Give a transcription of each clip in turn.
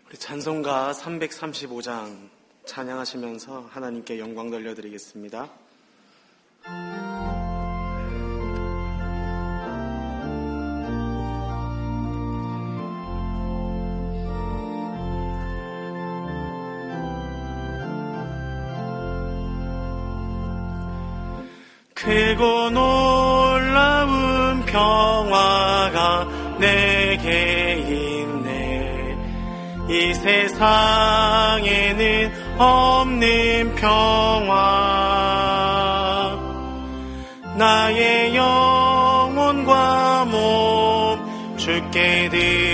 우리 찬송가 335장 찬양하시면서 하나님께 영광 돌려드리겠습니다. 크고 놀라운 평화가 내게 있네. 이 세상에는 없는 평화. 나의 영혼과 몸 주께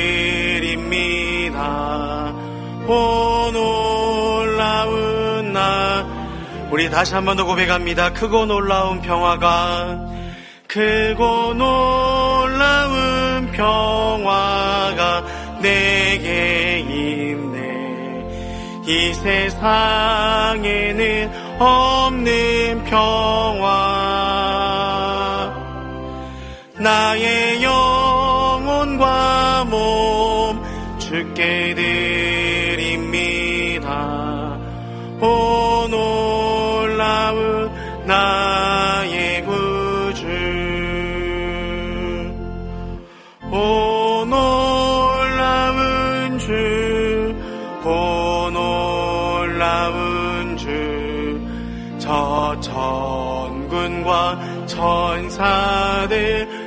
드립니다. 오 놀라운 나. 우리 다시 한 번 더 고백합니다. 크고 놀라운 평화가, 크고 놀라운 평화가 내게 있네. 이 세상에는 없는 평화. 나의 영혼과 몸 주께 드립니다. 오 놀라운 나의 구주. 오 놀라운 주, 오 놀라운 주. 저 천군과 천사들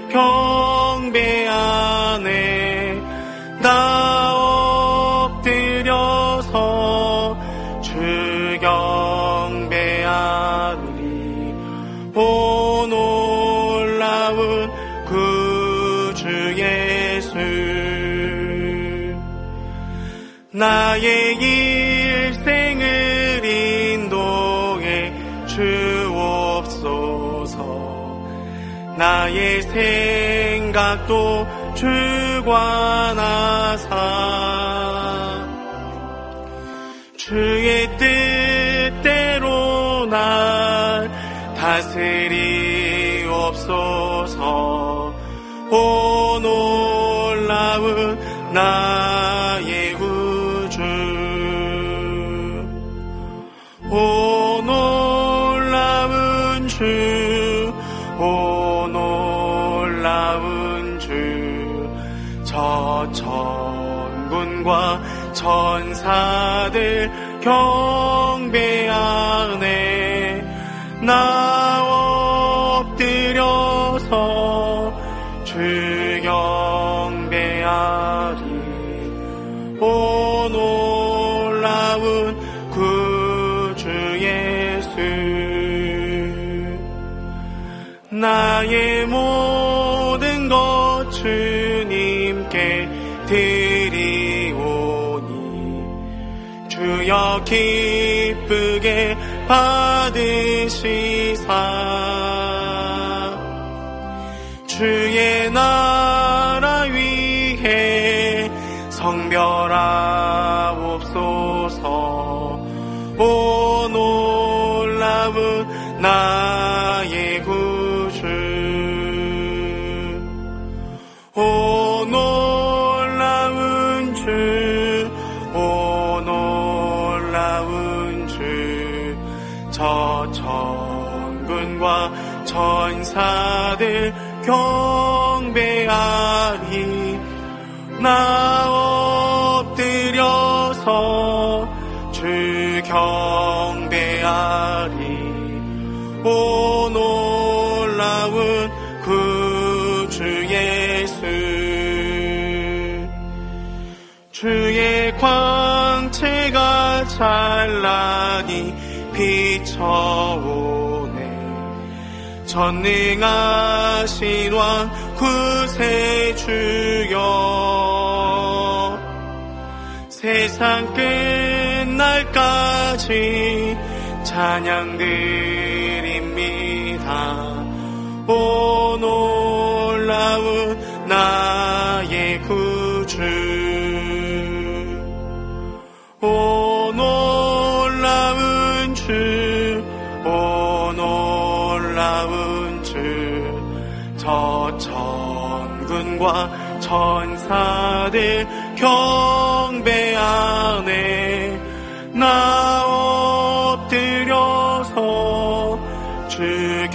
경배하네. 나 엎드려서 주 경배하리. 오 놀라운 구주 예수. 나의 일생을 인도해 주옵소서. 나의 생각도 주관하사 주의 뜻대로 날 다스리옵소서. 오 놀라운 나의 구주. 오 놀라운 주, 오 놀라운 주. 저 천군과 천사들 경배하네. 나 엎드려서 주 경배하리. 오 놀라운 구주 예수. 나의 모든 것 주님께 드리오니 주여 기쁘게 받으시사. 주의 나라 위해 성별하옵소서. 오 놀라운 나의 구주. 오 놀라운 주, 오 놀라운 주. 저 천군과 천사들 경배하리. 나 엎드려서 주 경배하리. 오 놀라운 구주 예수. 주의 광채가 찬란히 비춰오네. 전능하신 왕 구세주여. 세상 끝날까지 찬양 드립니다. 오 놀라운 나의 구주. 오 놀라운 주, 오 놀라운 주. 저 천군과 천사들 경배하네. 나 엎드려서 주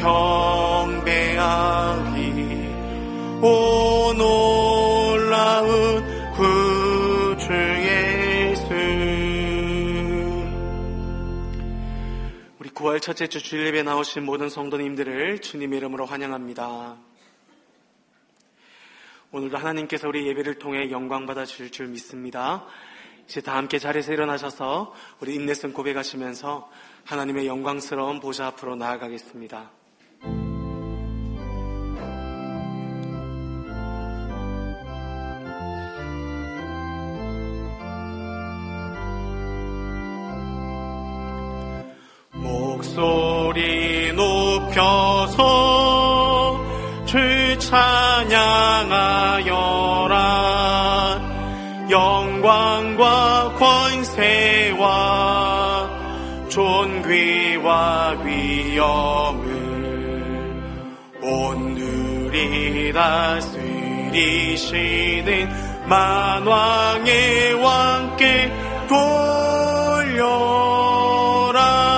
경배하리. 오 놀라운 구주 예수. 우리 9월 첫째 주 주일 예배에 나오신 모든 성도님들을 주님의 이름으로 환영합니다. 오늘도 하나님께서 우리 예배를 통해 영광 받아 주실 줄 믿습니다. 이제 다 함께 자리에서 일어나셔서 우리 인내성 고백하시면서 하나님의 영광스러운 보좌 앞으로 나아가겠습니다. 목소리 높여서 주 찬양하여라. 영광과 권세와 존귀와 위엄을 온누리 다스리시는 만왕의 왕께 돌려라.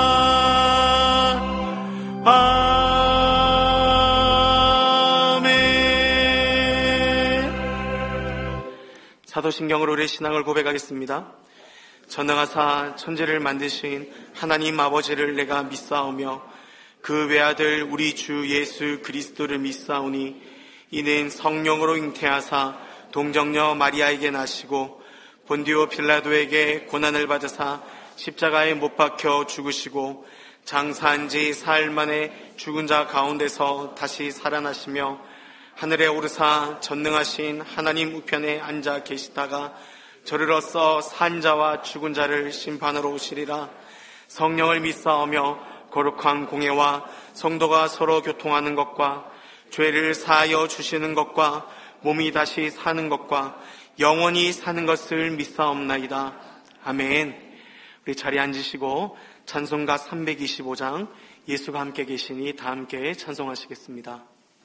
사도신경으로 우리의 신앙을 고백하겠습니다. 전능하사 천지를 만드신 하나님 아버지를 내가 믿사오며 그 외아들 우리 주 예수 그리스도를 믿사오니 이는 성령으로 잉태하사 동정녀 마리아에게 나시고 본디오 빌라도에게 고난을 받으사 십자가에 못 박혀 죽으시고 장사한 지 사흘 만에 죽은 자 가운데서 다시 살아나시며 하늘에 오르사 전능하신 하나님 우편에 앉아 계시다가 저리로서 산 자와 죽은 자를 심판하러 오시리라. 성령을 믿사오며 거룩한 공예와 성도가 서로 교통하는 것과 죄를 사하여 주시는 것과 몸이 다시 사는 것과 영원히 사는 것을 믿사옵나이다. 아멘. 우리 자리에 앉으시고 찬송가 325장 예수가 함께 계시니 다 함께 찬송하시겠습니다.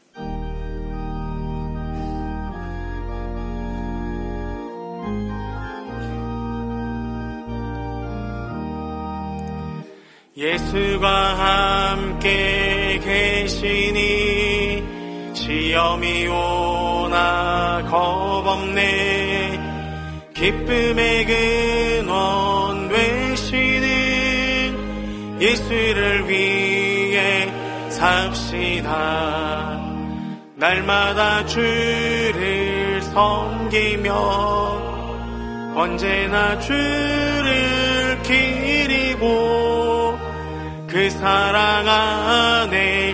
예수가 함께 계시니 시험이 오나 겁없네. 기쁨의 근원 되시는 예수를 위해 삽시다. 날마다 주를 섬기며 언제나 주를 기리고 그 사랑 안에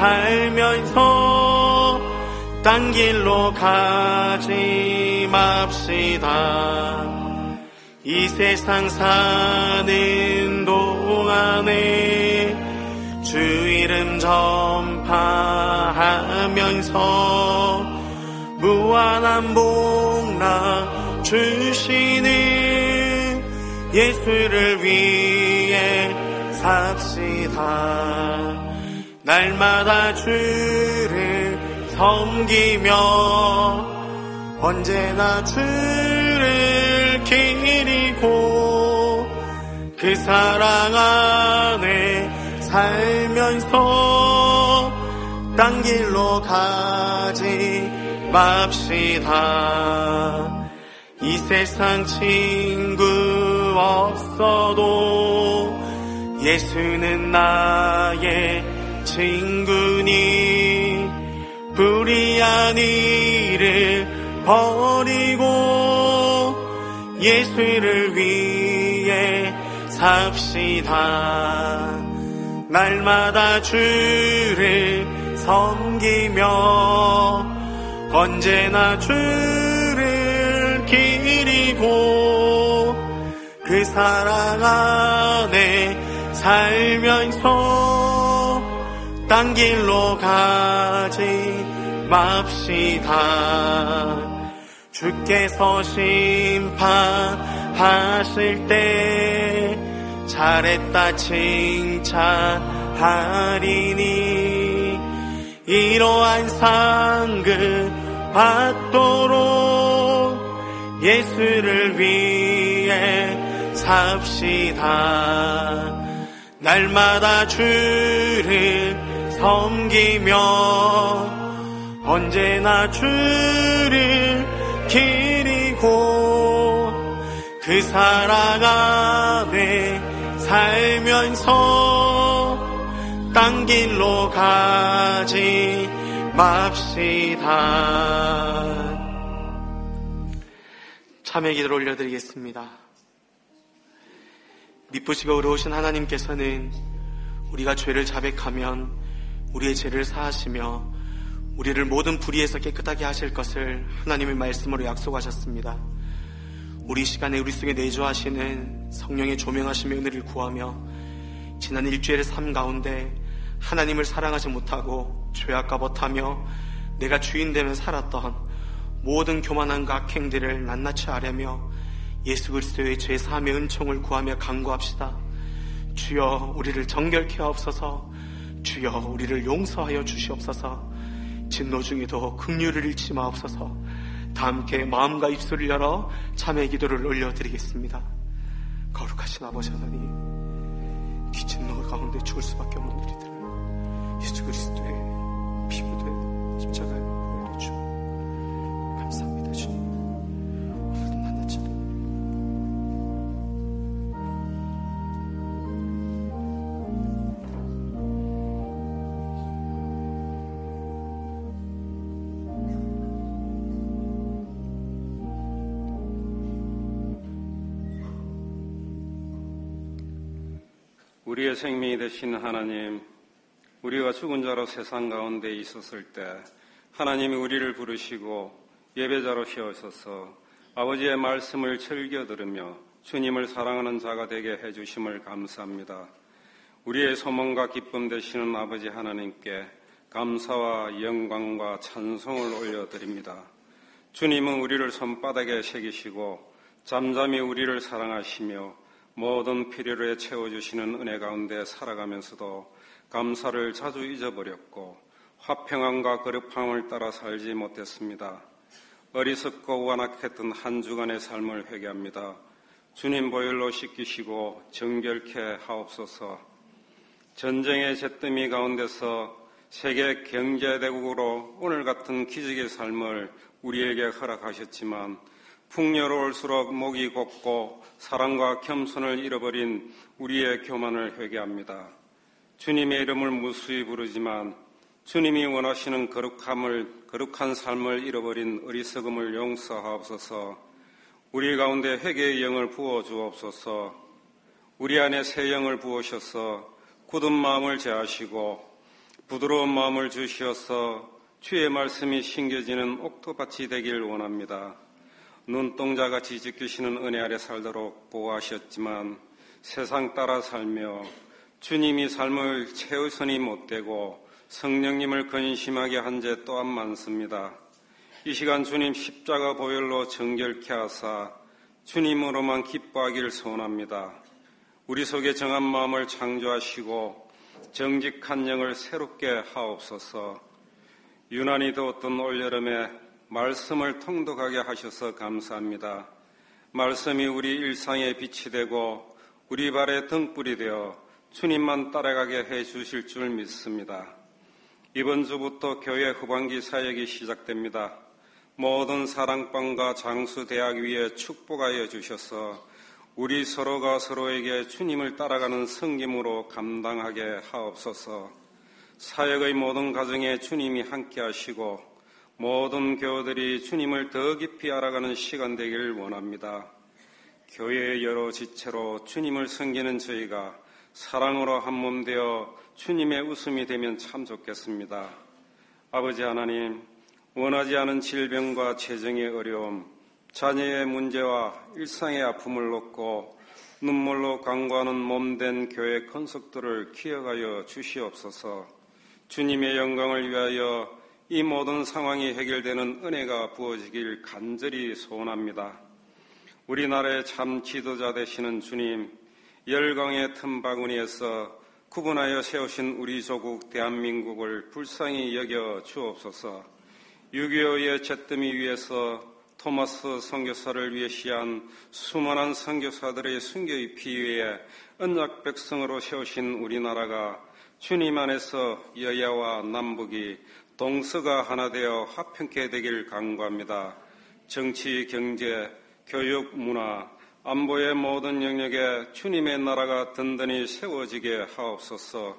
살면서 딴 길로 가지 맙시다. 이 세상 사는 동안에 주 이름 전파하면서 무한한 복락 주시는 예수를 위해 삽시다. 날마다 주를 섬기며 언제나 주를 기리고 그 사랑 안에 살면서 딴 길로 가지 맙시다. 이 세상 친구 없어도 예수는 나의 친구니 불의한 일을 버리고 예수를 위해 삽시다. 날마다 주를 섬기며 언제나 주를 기리고 그 사랑 안에 살면서 딴 길로 가지 맙시다. 주께서 심판하실 때 잘했다 칭찬하리니 이러한 상급 받도록 예수를 위해 삽시다. 날마다 주를 섬기며 언제나 주를 기리고 그 사랑 안에 살면서 딴 길로 가지 맙시다. 참회 기도를 올려드리겠습니다. 미쁘시고 의로우신 하나님께서는 우리가 죄를 자백하면 우리의 죄를 사하시며 우리를 모든 불의에서 깨끗하게 하실 것을 하나님의 말씀으로 약속하셨습니다. 우리 시간에 우리 속에 내주하시는 성령의 조명하심의 은혜를 구하며 지난 일주일의 삶 가운데 하나님을 사랑하지 못하고 죄악과 버타며 내가 주인 되며 살았던 모든 교만함과 악행들을 낱낱이 아뢰며 예수 그리스도의 죄 사함의 은총을 구하며 간구합시다. 주여 우리를 정결케 하옵소서. 주여 우리를 용서하여 주시옵소서. 진노 중에도 긍휼을 잃지 마옵소서. 다 함께 마음과 입술을 열어 참회 기도를 올려드리겠습니다. 거룩하신 아버지 하나님, 기진노 가운데 죽을 수밖에 없는 우리들을 예수 그리스도의 피부된 십자가에 보혈의 주 감사합니다. 주님, 오늘도 낱낱이 우리의 생명이 되신 하나님, 우리가 죽은 자로 세상 가운데 있었을 때 하나님이 우리를 부르시고 예배자로 세우셔서 아버지의 말씀을 즐겨 들으며 주님을 사랑하는 자가 되게 해주심을 감사합니다. 우리의 소망과 기쁨 되시는 아버지 하나님께 감사와 영광과 찬송을 올려드립니다. 주님은 우리를 손바닥에 새기시고 잠잠히 우리를 사랑하시며 모든 필요를 채워주시는 은혜 가운데 살아가면서도 감사를 자주 잊어버렸고 화평함과 거룩함을 따라 살지 못했습니다. 어리석고 완악했던 한 주간의 삶을 회개합니다. 주님 보혈로 씻기시고 정결케 하옵소서. 전쟁의 잿더미 가운데서 세계 경제대국으로 오늘 같은 기적의 삶을 우리에게 허락하셨지만 풍요로울수록 목이 곱고 사랑과 겸손을 잃어버린 우리의 교만을 회개합니다. 주님의 이름을 무수히 부르지만 주님이 원하시는 거룩한 삶을 잃어버린 어리석음을 용서하옵소서. 우리 가운데 회개의 영을 부어주옵소서. 우리 안에 새 영을 부으셔서 굳은 마음을 제하시고 부드러운 마음을 주시어서 주의 말씀이 심겨지는 옥토밭이 되길 원합니다. 눈동자같이 지키시는 은혜 아래 살도록 보호하셨지만 세상 따라 살며 주님이 삶을 최우선이 못되고 성령님을 근심하게 한 죄 또한 많습니다. 이 시간 주님 십자가 보혈로 정결케 하사 주님으로만 기뻐하기를 소원합니다. 우리 속에 정한 마음을 창조하시고 정직한 영을 새롭게 하옵소서. 유난히 더웠던 올여름에 말씀을 통독하게 하셔서 감사합니다. 말씀이 우리 일상의 빛이 되고 우리 발의 등불이 되어 주님만 따라가게 해주실 줄 믿습니다. 이번 주부터 교회 후반기 사역이 시작됩니다. 모든 사랑방과 장수대학 위에 축복하여 주셔서 우리 서로가 서로에게 주님을 따라가는 섬김으로 감당하게 하옵소서. 사역의 모든 가정에 주님이 함께 하시고 모든 교우들이 주님을 더 깊이 알아가는 시간 되기를 원합니다. 교회의 여러 지체로 주님을 섬기는 저희가 사랑으로 한몸 되어 주님의 웃음이 되면 참 좋겠습니다. 아버지 하나님, 원하지 않은 질병과 재정의 어려움, 자녀의 문제와 일상의 아픔을 놓고 눈물로 간구하는 몸된 교회 건석들을 기억하여 주시옵소서. 주님의 영광을 위하여 이 모든 상황이 해결되는 은혜가 부어지길 간절히 소원합니다. 우리나라의 참 지도자 되시는 주님, 열강의 틈바구니에서 구분하여 세우신 우리 조국 대한민국을 불쌍히 여겨 주옵소서. 6.25의 잿더미 위에서 토마스 선교사를 위해 시한 수많은 선교사들의 순교의 피위에 언약 백성으로 세우신 우리나라가 주님 안에서 여야와 남북이 동서가 하나 되어 화평케 되길 간구합니다. 정치, 경제, 교육, 문화, 안보의 모든 영역에 주님의 나라가 든든히 세워지게 하옵소서.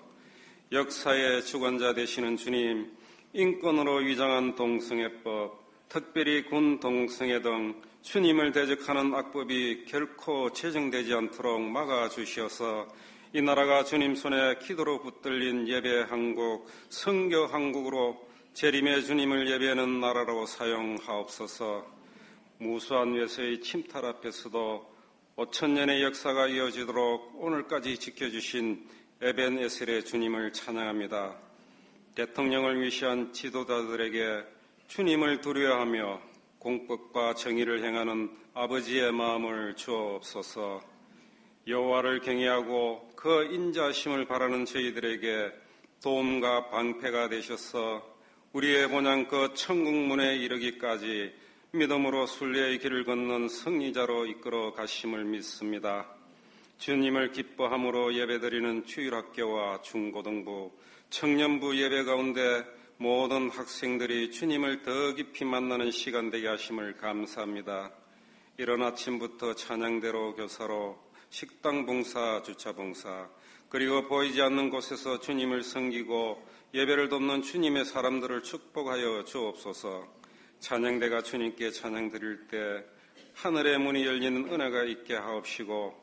역사의 주관자 되시는 주님, 인권으로 위장한 동성애법, 특별히 군 동성애 등 주님을 대적하는 악법이 결코 제정되지 않도록 막아주시어서 이 나라가 주님 손에 기도로 붙들린 예배 한국, 선교 한국으로 재림의 주님을 예배하는 나라로 사용하옵소서. 무수한 외세의 침탈 앞에서도 5,000년의 역사가 이어지도록 오늘까지 지켜주신 에벤에셀의 주님을 찬양합니다. 대통령을 위시한 지도자들에게 주님을 두려워하며 공법과 정의를 행하는 아버지의 마음을 주옵소서. 여호와를 경외하고 그 인자심을 바라는 저희들에게 도움과 방패가 되셔서 우리의 본향 그 천국문에 이르기까지 믿음으로 순례의 길을 걷는 승리자로 이끌어 가심을 믿습니다. 주님을 기뻐함으로 예배드리는 주일학교와 중고등부, 청년부 예배 가운데 모든 학생들이 주님을 더 깊이 만나는 시간 되게 하심을 감사합니다. 이른 아침부터 찬양대로 교사로 식당 봉사, 주차 봉사, 그리고 보이지 않는 곳에서 주님을 섬기고 예배를 돕는 주님의 사람들을 축복하여 주옵소서. 찬양대가 주님께 찬양드릴 때 하늘의 문이 열리는 은혜가 있게 하옵시고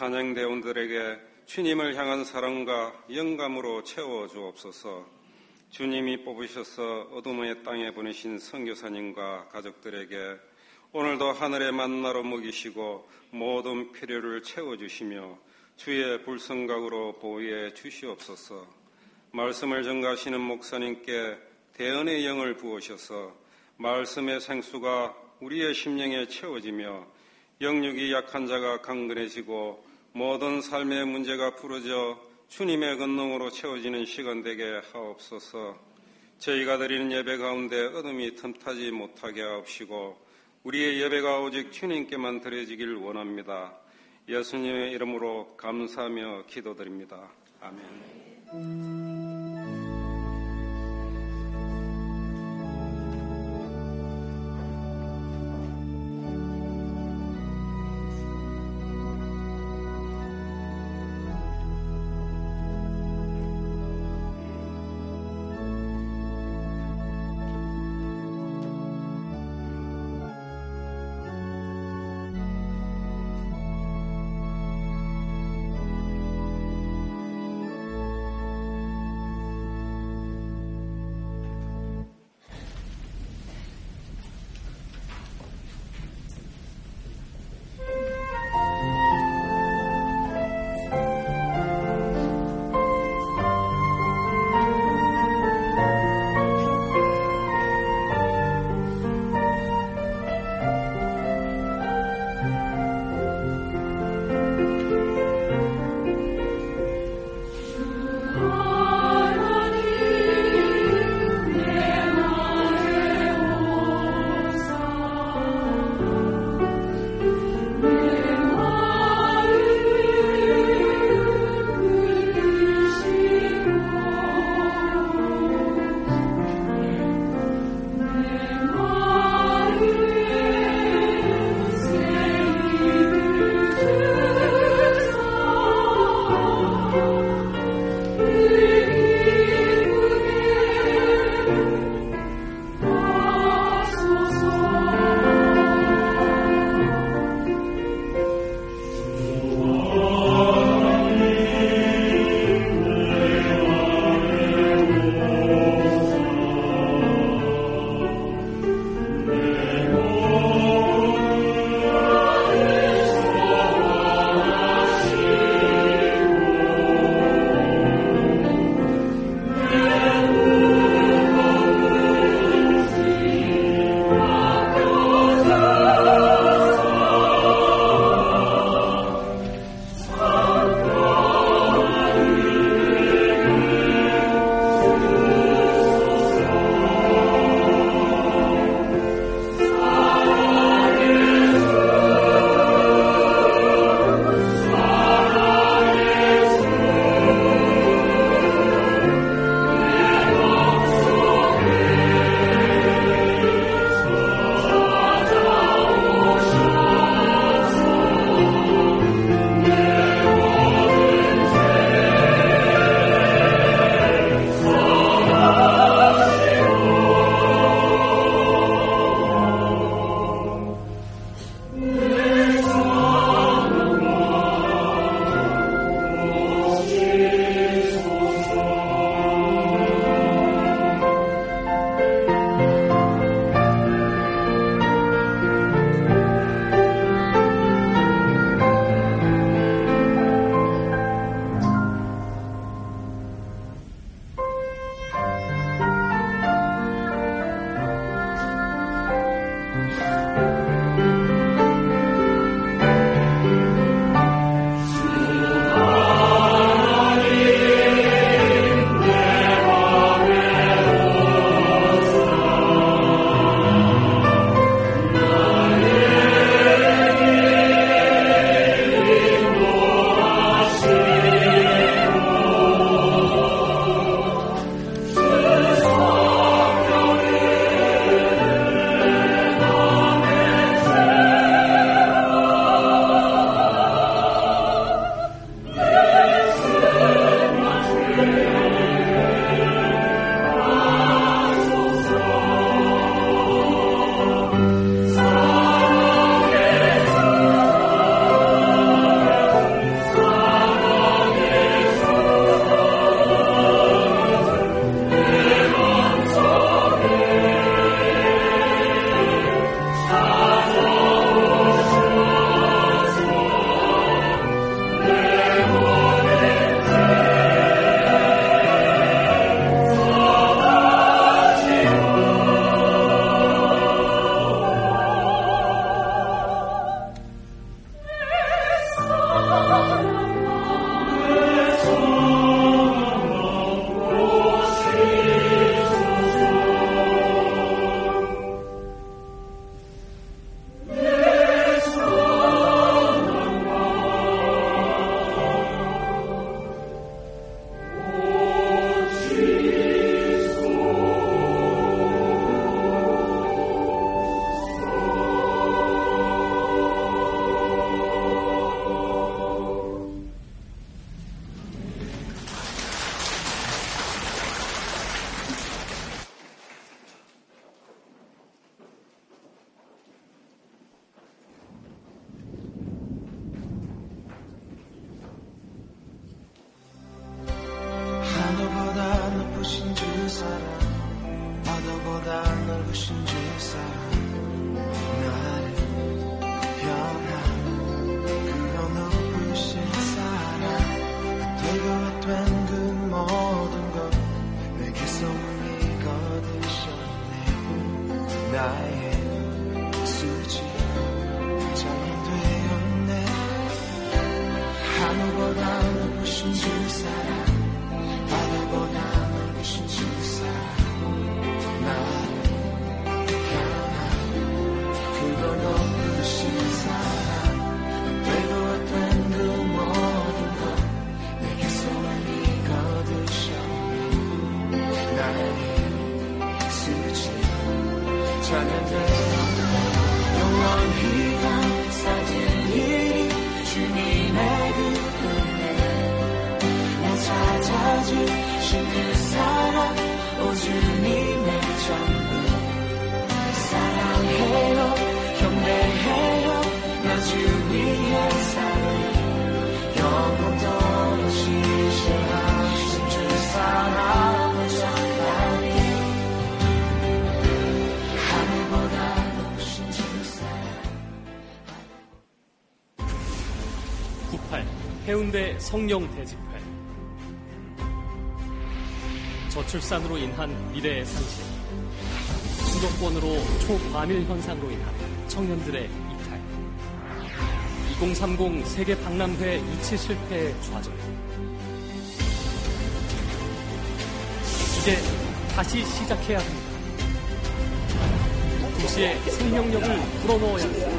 찬양대원들에게 주님을 향한 사랑과 영감으로 채워 주옵소서. 주님이 뽑으셔서 어둠의 땅에 보내신 선교사님과 가족들에게 오늘도 하늘의 만나로 먹이시고 모든 필요를 채워주시며 주의 불성각으로 보호해 주시옵소서. 말씀을 전가하시는 목사님께 대언의 영을 부으셔서 말씀의 생수가 우리의 심령에 채워지며 영육이 약한 자가 강건해지고 모든 삶의 문제가 풀어져 주님의 권능으로 채워지는 시간 되게 하옵소서. 저희가 드리는 예배 가운데 어둠이 틈타지 못하게 하옵시고 우리의 예배가 오직 주님께만 드려지길 원합니다. 예수님의 이름으로 감사하며 기도드립니다. 아멘. 해운대 성령 대집회. 저출산으로 인한 미래의 상실, 수도권으로 초과밀 현상으로 인한 청년들의 이탈, 2030 세계 박람회 유치 실패의 좌절. 이제 다시 시작해야 합니다. 도시의 생명력을 불어넣어야 합니다.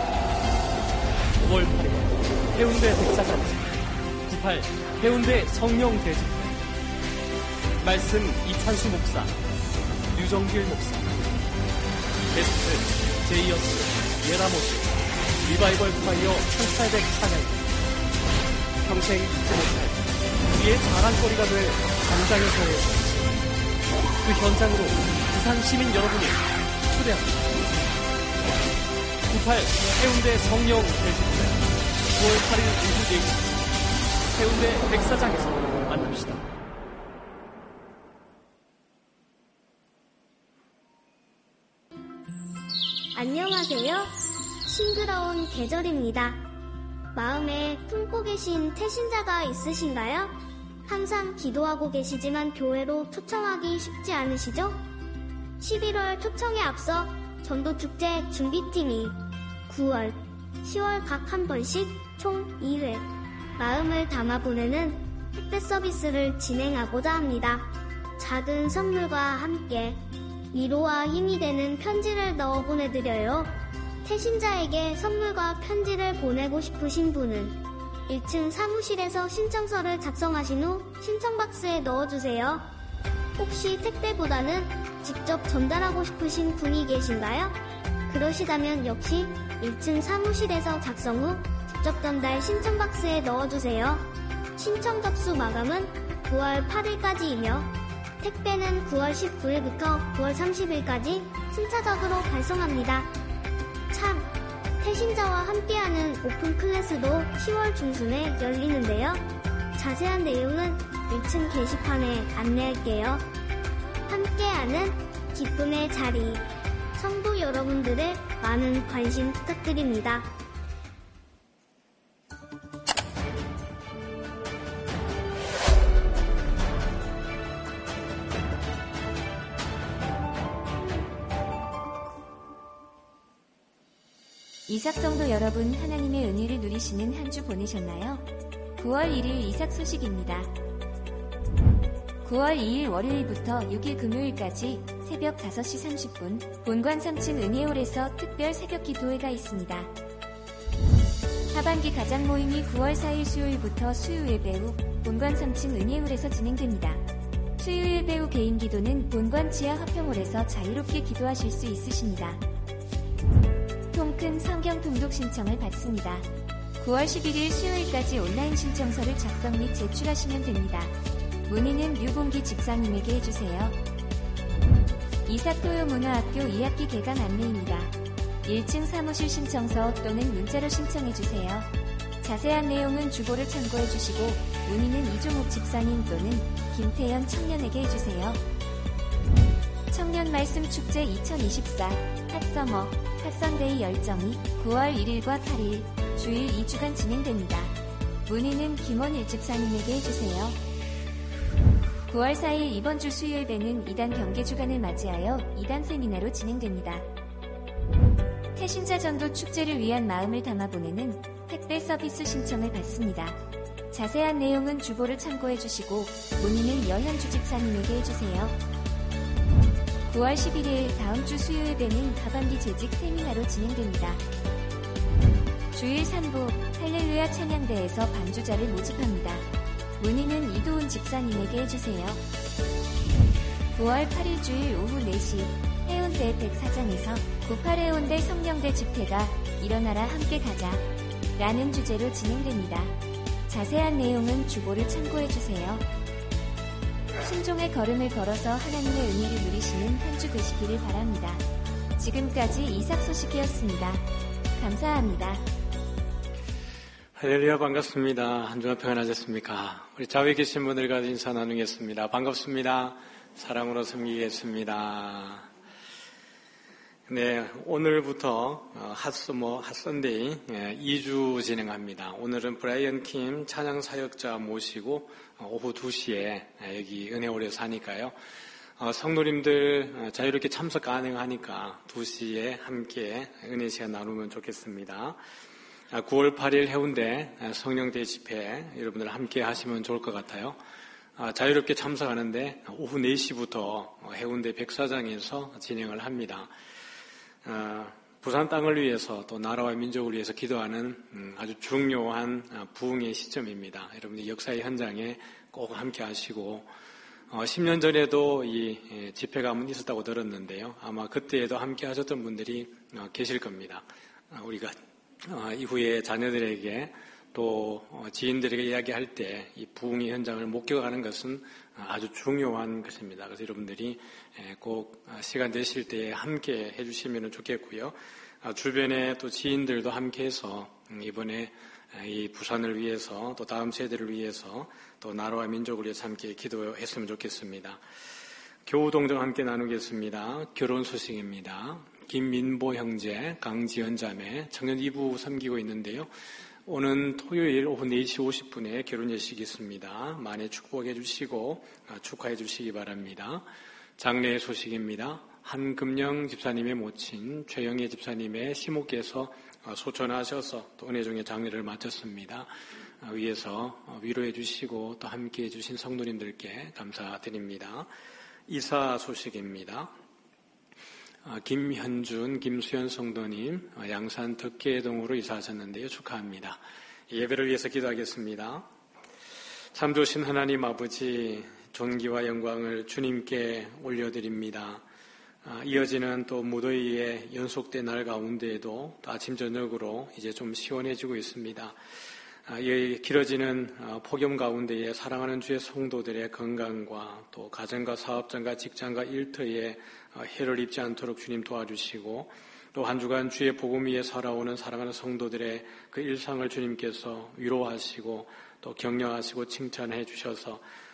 5월 8일 해운대 백사장에서 98 해운대 성령 대집회. 말씀 이찬수 목사, 류정길 목사, 게스트 제이어스, 예라모시, 리바이벌 파이어 1800 찬양. 평생 잊지 못할 우리의 자랑거리가 될 광장에서의 전시. 그 현장으로 부산 시민 여러분을 초대합니다. 98 해운대 성령 대집회 9월 8일 오후 4시 해운대 백사장에서 만납시다. 안녕하세요. 싱그러운 계절입니다. 마음에 품고 계신 태신자가 있으신가요? 항상 기도하고 계시지만 교회로 초청하기 쉽지 않으시죠? 11월 초청에 앞서 전도축제 준비팀이 9월, 10월 각 한 번씩 총 2회 마음을 담아 보내는 택배 서비스를 진행하고자 합니다. 작은 선물과 함께 위로와 힘이 되는 편지를 넣어 보내드려요. 태신자에게 선물과 편지를 보내고 싶으신 분은 1층 사무실에서 신청서를 작성하신 후 신청박스에 넣어주세요. 혹시 택배보다는 직접 전달하고 싶으신 분이 계신가요? 그러시다면 역시 1층 사무실에서 작성 후 직접 전달 신청박스에 넣어주세요. 신청 접수 마감은 9월 8일까지이며 택배는 9월 19일부터 9월 30일까지 순차적으로 발송합니다. 참, 태신자와 함께하는 오픈 클래스도 10월 중순에 열리는데요. 자세한 내용은 1층 게시판에 안내할게요. 함께하는 기쁨의 자리, 성도 여러분들을 많은 관심 부탁드립니다. 이삭성도 여러분, 하나님의 은혜를 누리시는 한 주 보내셨나요? 9월 1일 이삭 소식입니다. 9월 2일 월요일부터 6일 금요일까지 새벽 5시 30분 본관 3층 은혜홀에서 특별 새벽 기도회가 있습니다. 하반기 가장 모임이 9월 4일 수요일부터 수요예배 후 본관 3층 은혜홀에서 진행됩니다. 수요예배 후 개인 기도는 본관 지하 화평홀에서 자유롭게 기도하실 수 있으십니다. 통큰 성경 통독 신청을 받습니다. 9월 11일 수요일까지 온라인 신청서를 작성 및 제출하시면 됩니다. 문의는 유봉기 집사님에게 해주세요. 이삭도요문화학교 2학기 개강 안내입니다. 1층 사무실 신청서 또는 문자로 신청해주세요. 자세한 내용은 주보를 참고해주시고 문의는 이종욱 집사님 또는 김태연 청년에게 해주세요. 청년 말씀 축제 2024 핫서머 핫선데이 열정이 9월 1일과 8일 주일 2주간 진행됩니다. 문의는 김원일 집사님에게 해주세요. 9월 4일 이번 주 수요예배는 2단 경계주간을 맞이하여 2단 세미나로 진행됩니다. 태신자 전도 축제를 위한 마음을 담아 보내는 택배 서비스 신청을 받습니다. 자세한 내용은 주보를 참고해주시고 문의는 여현주 집사님에게 해주세요. 9월 11일 다음 주 수요예배는 하반기 재직 세미나로 진행됩니다. 주일 3부 할렐루야 찬양대에서 반주자를 모집합니다. 문의는 이도훈 집사님에게 해주세요. 9월 8일 주일 오후 4시 해운대 백사장에서 98 해운대 성령대 집회가 일어나라 함께 가자 라는 주제로 진행됩니다. 자세한 내용은 주보를 참고해주세요. 순종의 걸음을 걸어서 하나님의 은혜를 누리시는 한 주 되시기를 바랍니다. 지금까지 이삭 소식이었습니다. 감사합니다. 할렐루야, 반갑습니다. 한 주간 평안하셨습니까? 우리 좌우에 계신 분들과 인사 나누겠습니다. 반갑습니다. 사랑으로 섬기겠습니다. 네, 오늘부터 핫선데이 2주 진행합니다. 오늘은 브라이언 킴 찬양사역자 모시고 오후 2시에 여기 은혜홀에서 하니까요. 성도님들 자유롭게 참석 가능하니까 2시에 함께 은혜 시간 나누면 좋겠습니다. 9월 8일 해운대 성령대 집회 여러분들 함께 하시면 좋을 것 같아요. 자유롭게 참석하는데 오후 4시부터 해운대 백사장에서 진행을 합니다. 부산 땅을 위해서 또 나라와 민족을 위해서 기도하는 아주 중요한 부흥의 시점입니다. 여러분들 역사의 현장에 꼭 함께 하시고 10년 전에도 이 집회가 한번 있었다고 들었는데요. 아마 그때에도 함께 하셨던 분들이 계실 겁니다. 우리가 이후에 자녀들에게 또 지인들에게 이야기할 때 이 부흥의 현장을 목격하는 것은 아주 중요한 것입니다. 그래서 여러분들이 꼭 시간 되실 때 함께 해주시면 좋겠고요. 주변에 또 지인들도 함께해서 이번에 이 부산을 위해서 또 다음 세대를 위해서 또 나라와 민족을 위해서 함께 기도했으면 좋겠습니다. 교우동정 함께 나누겠습니다. 결혼 소식입니다. 김민보 형제, 강지연 자매, 청년 2부 섬기고 있는데요. 오는 토요일 오후 4시 50분에 결혼 예식이 있습니다. 많이 축복해 주시고 축하해 주시기 바랍니다. 장례 소식입니다. 한금영 집사님의 모친 최영애 집사님의 시모께서 소천하셔서 또 은혜종의 장례를 마쳤습니다. 위에서 위로해 주시고 또 함께해 주신 성도님들께 감사드립니다. 이사 소식입니다. 김현준, 김수현 성도님 양산 덕계동으로 이사하셨는데요. 축하합니다. 예배를 위해서 기도하겠습니다. 참 좋으신 하나님 아버지, 존귀와 영광을 주님께 올려드립니다. 이어지는 또 무더위에 연속된 날 가운데에도 또 아침 저녁으로 이제 좀 시원해지고 있습니다. 이 길어지는 폭염 가운데에 사랑하는 주의 성도들의 건강과 또 가정과 사업장과 직장과 일터에 해를 입지 않도록 주님 도와주시고 또 한 주간 주의 복음 위에 살아오는 사랑하는 성도들의 그 일상을 주님께서 위로하시고 또 격려하시고 칭찬해 주셔서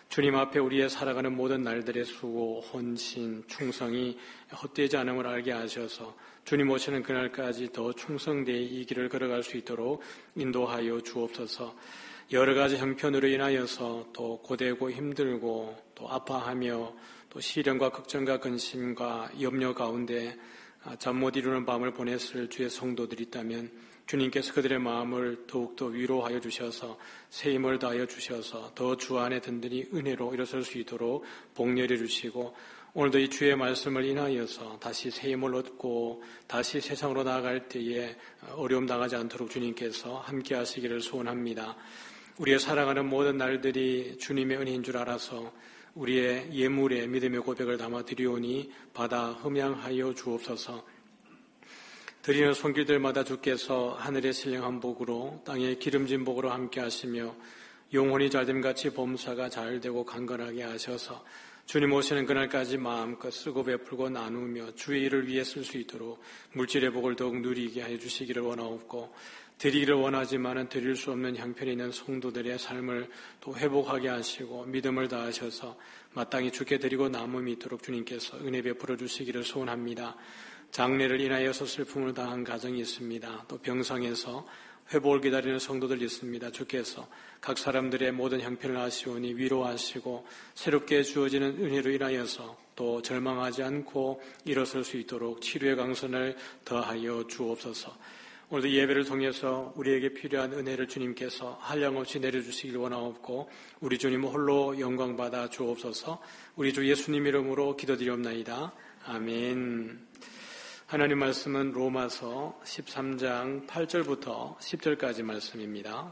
주님 앞에 우리의 살아가는 모든 날들의 수고, 헌신, 충성이 헛되지 않음을 알게 하셔서 주님 오시는 그날까지 더 충성되이 이 길을 걸어갈 수 있도록 인도하여 주옵소서. 여러 가지 형편으로 인하여서 또 고되고 힘들고 또 아파하며 또 시련과 걱정과 근심과 염려 가운데 잠 못 이루는 밤을 보냈을 주의 성도들이 있다면 주님께서 그들의 마음을 더욱더 위로하여 주셔서 새 힘을 다하여 주셔서 더 주 안에 든든히 은혜로 일어설 수 있도록 복렬해 주시고 오늘도 이 주의 말씀을 인하여서 다시 새 힘을 얻고 다시 세상으로 나아갈 때에 어려움 당하지 않도록 주님께서 함께 하시기를 소원합니다. 우리의 살아가는 모든 날들이 주님의 은혜인 줄 알아서 우리의 예물에 믿음의 고백을 담아 드리오니 받아 흠양하여 주옵소서. 드리는 손길들마다 주께서 하늘의 신령한 복으로 땅의 기름진 복으로 함께 하시며 영혼이 잘됨같이 범사가 잘되고 강건하게 하셔서 주님 오시는 그날까지 마음껏 쓰고 베풀고 나누며 주의 일을 위해 쓸 수 있도록 물질의 복을 더욱 누리게 하여 주시기를 원하옵고 드리기를 원하지만은 드릴 수 없는 형편이 있는 성도들의 삶을 또 회복하게 하시고 믿음을 다하셔서 마땅히 주께 드리고 남음이 있도록 주님께서 은혜 베풀어 주시기를 소원합니다. 장례를 인하여서 슬픔을 당한 가정이 있습니다. 또 병상에서 회복을 기다리는 성도들이 있습니다. 주께서 각 사람들의 모든 형편을 아시오니 위로하시고 새롭게 주어지는 은혜로 인하여서 또 절망하지 않고 일어설 수 있도록 치료의 강선을 더하여 주옵소서. 오늘도 예배를 통해서 우리에게 필요한 은혜를 주님께서 한량없이 내려주시길 원하옵고 우리 주님 홀로 영광받아 주옵소서. 우리 주 예수님 이름으로 기도드리옵나이다. 아멘. 하나님 말씀은 로마서 13장 8절부터 10절까지 말씀입니다.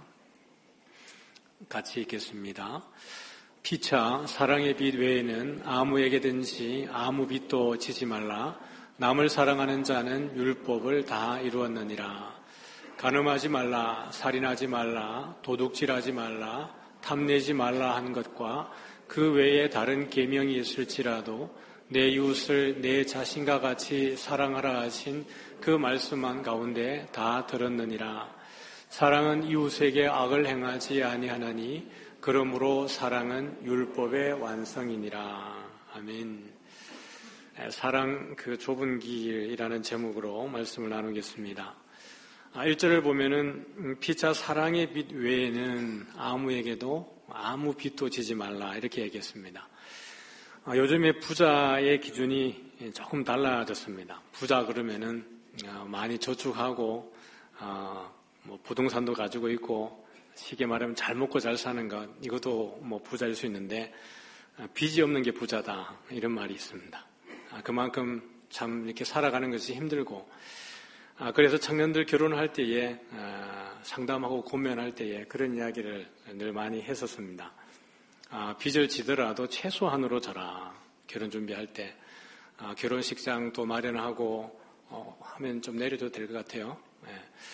같이 읽겠습니다. 피차 사랑의 빛 외에는 아무에게든지 아무 빛도 지지 말라. 남을 사랑하는 자는 율법을 다 이루었느니라. 간음하지 말라, 살인하지 말라, 도둑질하지 말라, 탐내지 말라 한 것과 그 외에 다른 계명이 있을지라도 내 이웃을 내 자신과 같이 사랑하라 하신 그 말씀한 가운데 다 들었느니라. 사랑은 이웃에게 악을 행하지 아니하나니 그러므로 사랑은 율법의 완성이니라. 아멘. 사랑 그 좁은 길이라는 제목으로 말씀을 나누겠습니다. 1절을 보면은 피차 사랑의 빛 외에는 아무에게도 아무 빛도 지지 말라 이렇게 얘기했습니다. 요즘에 부자의 기준이 조금 달라졌습니다. 부자 그러면은 많이 저축하고 뭐 부동산도 가지고 있고 쉽게 말하면 잘 먹고 잘 사는 것 이것도 뭐 부자일 수 있는데 빚이 없는 게 부자다 이런 말이 있습니다. 그만큼 참 이렇게 살아가는 것이 힘들고 그래서 청년들 결혼할 때에 상담하고 고민할 때에 그런 이야기를 늘 많이 했었습니다. 빚을 지더라도 최소한으로 져라. 결혼 준비할 때 결혼식장도 마련하고 하면 좀 내려도 될 것 같아요. 네.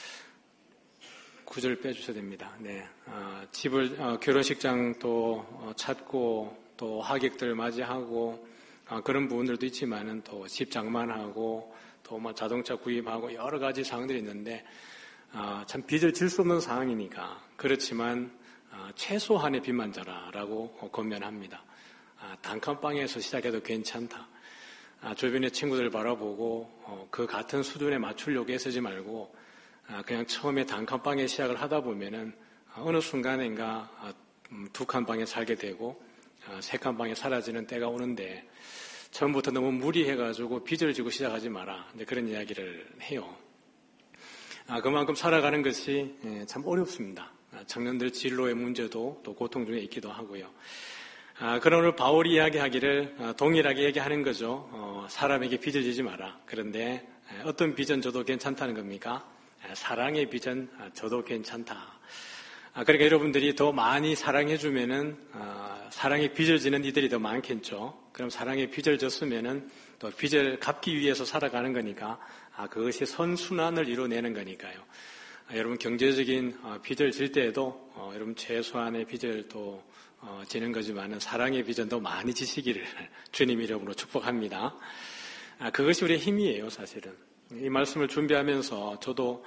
9절 빼주셔야 됩니다. 네. 집을 결혼식장도 찾고 또 하객들 맞이하고 그런 부분들도 있지만은 또 집 장만하고 또 뭐 자동차 구입하고 여러 가지 사항들이 있는데 참 빚을 질 수 없는 상황이니까 그렇지만 최소한의 빚만 져라라고 권면합니다. 단칸방에서 시작해도 괜찮다. 주변의 친구들 바라보고 그 같은 수준에 맞추려고 애쓰지 말고 그냥 처음에 단칸방에 시작을 하다 보면은 어느 순간인가 두 칸방에 살게 되고 세 칸방에 사라지는 때가 오는데 처음부터 너무 무리해가지고 빚을 지고 시작하지 마라. 이제 그런 이야기를 해요. 그만큼 살아가는 것이 참 어렵습니다. 청년들 진로의 문제도 또 고통 중에 있기도 하고요. 그러나 오늘 바울이 이야기하기를 동일하게 얘기하는 거죠. 사람에게 빚을 지지 마라. 그런데 어떤 빚은 져도 괜찮다는 겁니까? 사랑의 빚은 져도 괜찮다. 그러니까 여러분들이 더 많이 사랑해주면은 사랑의 빚을 지는 이들이 더 많겠죠. 그럼 사랑의 빚을 졌으면은 또 빚을 갚기 위해서 살아가는 거니까 그것이 선순환을 이루어내는 거니까요. 여러분 경제적인 빚을 질 때에도 여러분 최소한의 빚을 또 지는 거지만은 사랑의 빚은 더 많이 지시기를 주님 이름으로 축복합니다. 그것이 우리의 힘이에요, 사실은. 이 말씀을 준비하면서 저도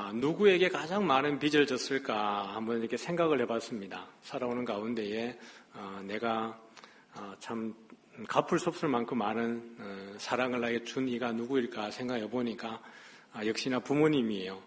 누구에게 가장 많은 빚을 졌을까 한번 이렇게 생각을 해봤습니다. 살아오는 가운데에 내가 참 갚을 수 없을 만큼 많은 사랑을 나에게 준 이가 누구일까 생각해 보니까 역시나 부모님이에요.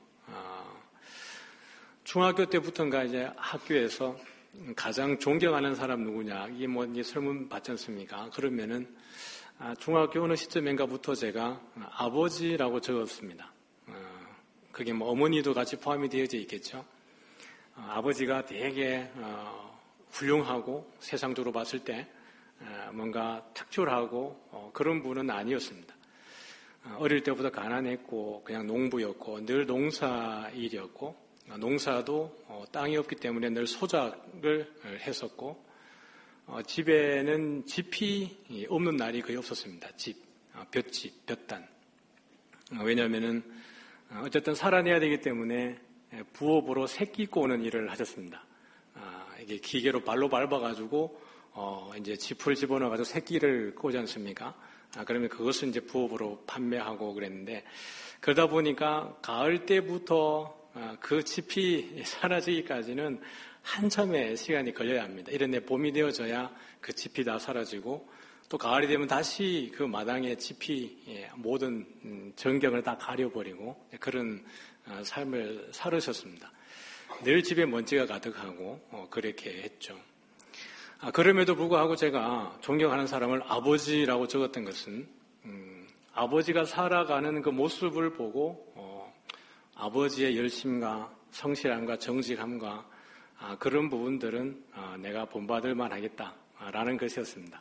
중학교 때부터인가 이제 학교에서 가장 존경하는 사람 누구냐, 이게 뭐 이제 설문 받지 않습니까? 그러면은 중학교 어느 시점인가부터 제가 아버지라고 적었습니다. 그게 뭐 어머니도 같이 포함이 되어져 있겠죠. 아버지가 되게 훌륭하고 세상적으로 봤을 때 뭔가 특출하고 그런 분은 아니었습니다. 어릴 때부터 가난했고 그냥 농부였고 늘 농사 일이었고 농사도 땅이 없기 때문에 늘 소작을 했었고 집에는 집이 없는 날이 거의 없었습니다. 볕집, 볕단. 왜냐하면은 어쨌든 살아내야 되기 때문에 부업으로 새끼 꼬는 일을 하셨습니다. 이게 기계로 발로 밟아가지고 이제 짚을 집어넣어가지고 새끼를 꼬지 않습니까? 그러면 그것을 이제 부업으로 판매하고 그랬는데 그러다 보니까 가을 때부터 그 짚이 사라지기까지는 한참의 시간이 걸려야 합니다. 이런데 봄이 되어져야 그 짚이 다 사라지고 또 가을이 되면 다시 그 마당에 짚이 모든 전경을 다 가려버리고 그런 삶을 살으셨습니다. 늘 집에 먼지가 가득하고 그렇게 했죠. 그럼에도 불구하고 제가 존경하는 사람을 아버지라고 적었던 것은 아버지가 살아가는 그 모습을 보고 아버지의 열심과 성실함과 정직함과 그런 부분들은 내가 본받을 만하겠다라는 것이었습니다.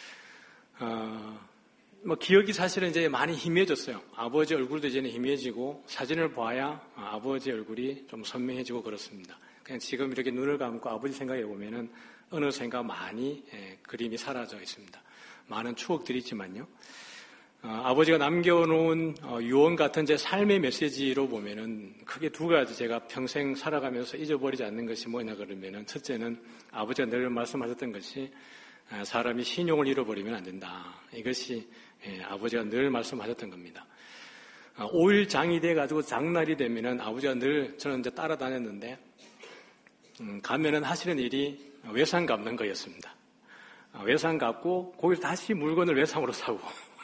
뭐 기억이 사실은 이제 많이 희미해졌어요. 아버지 얼굴도 이제는 희미해지고 사진을 봐야 아버지 얼굴이 좀 선명해지고 그렇습니다. 그냥 지금 이렇게 눈을 감고 아버지 생각해 보면은 어느샌가 많이 그림이 사라져 있습니다. 많은 추억들이 있지만요. 아버지가 남겨놓은 유언 같은 제 삶의 메시지로 보면은 크게 두 가지 제가 평생 살아가면서 잊어버리지 않는 것이 뭐냐 그러면은 첫째는 아버지가 늘 말씀하셨던 것이 사람이 신용을 잃어버리면 안 된다. 이것이 아버지가 늘 말씀하셨던 겁니다. 5일 장이 돼가지고 장날이 되면은 아버지가 늘 저는 이제 따라다녔는데 가면은 하시는 일이 외상 갚는 거였습니다. 외상 갚고 거기서 다시 물건을 외상으로 사고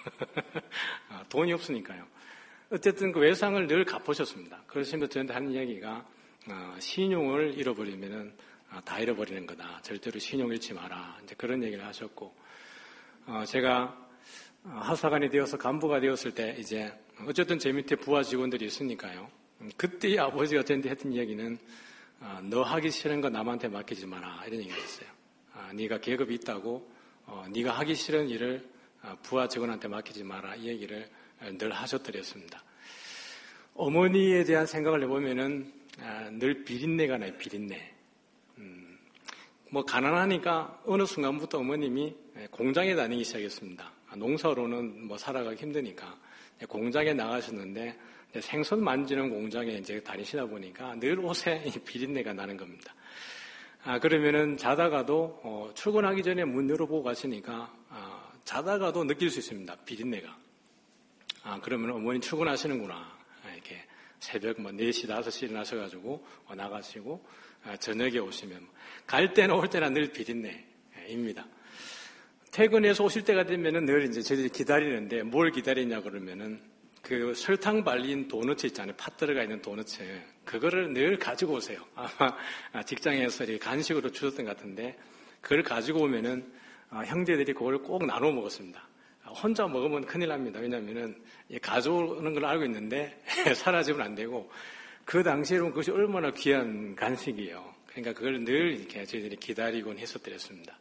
돈이 없으니까요. 어쨌든 그 외상을 늘 갚으셨습니다. 그러시면서 저한테 하는 이야기가 신용을 잃어버리면은 다 잃어버리는 거다. 절대로 신용 잃지 마라. 이제 그런 얘기를 하셨고 제가 하사관이 되어서 간부가 되었을 때 이제 어쨌든 제 밑에 부하 직원들이 있으니까요. 그때 아버지가 저한테 했던 이야기는 너 하기 싫은 거 남한테 맡기지 마라 이런 얘기를 했어요. 네가 계급이 있다고 네가 하기 싫은 일을 부하 직원한테 맡기지 마라 이 얘기를 늘 하셨더랬습니다. 어머니에 대한 생각을 해보면은 늘 비린내가 나요. 비린내. 뭐 가난하니까 어느 순간부터 어머님이 공장에 다니기 시작했습니다. 농사로는 뭐 살아가기 힘드니까 공장에 나가셨는데 생선 만지는 공장에 이제 다니시다 보니까 늘 옷에 비린내가 나는 겁니다. 그러면은 자다가도 출근하기 전에 문 열어보고 가시니까 자다가도 느낄 수 있습니다. 비린내가. 그러면 어머니 출근하시는구나. 이렇게 새벽 뭐 4시, 5시에 일어나셔가지고 나가시고 저녁에 오시면 갈 때나 올 때나 늘 비린내입니다. 퇴근해서 오실 때가 되면은 늘 이제 저희들이 기다리는데 뭘 기다리냐 그러면은 그 설탕 발린 도넛 있잖아요. 팥 들어가 있는 도넛. 그거를 늘 가지고 오세요. 아마 직장에서 이렇게 간식으로 주셨던 것 같은데 그걸 가지고 오면은 형제들이 그걸 꼭 나눠 먹었습니다. 혼자 먹으면 큰일 납니다. 왜냐하면은 가져오는 걸 알고 있는데 사라지면 안 되고 그 당시에는 그것이 얼마나 귀한 간식이에요. 그러니까 그걸 늘 이렇게 저희들이 기다리곤 했었더랬습니다.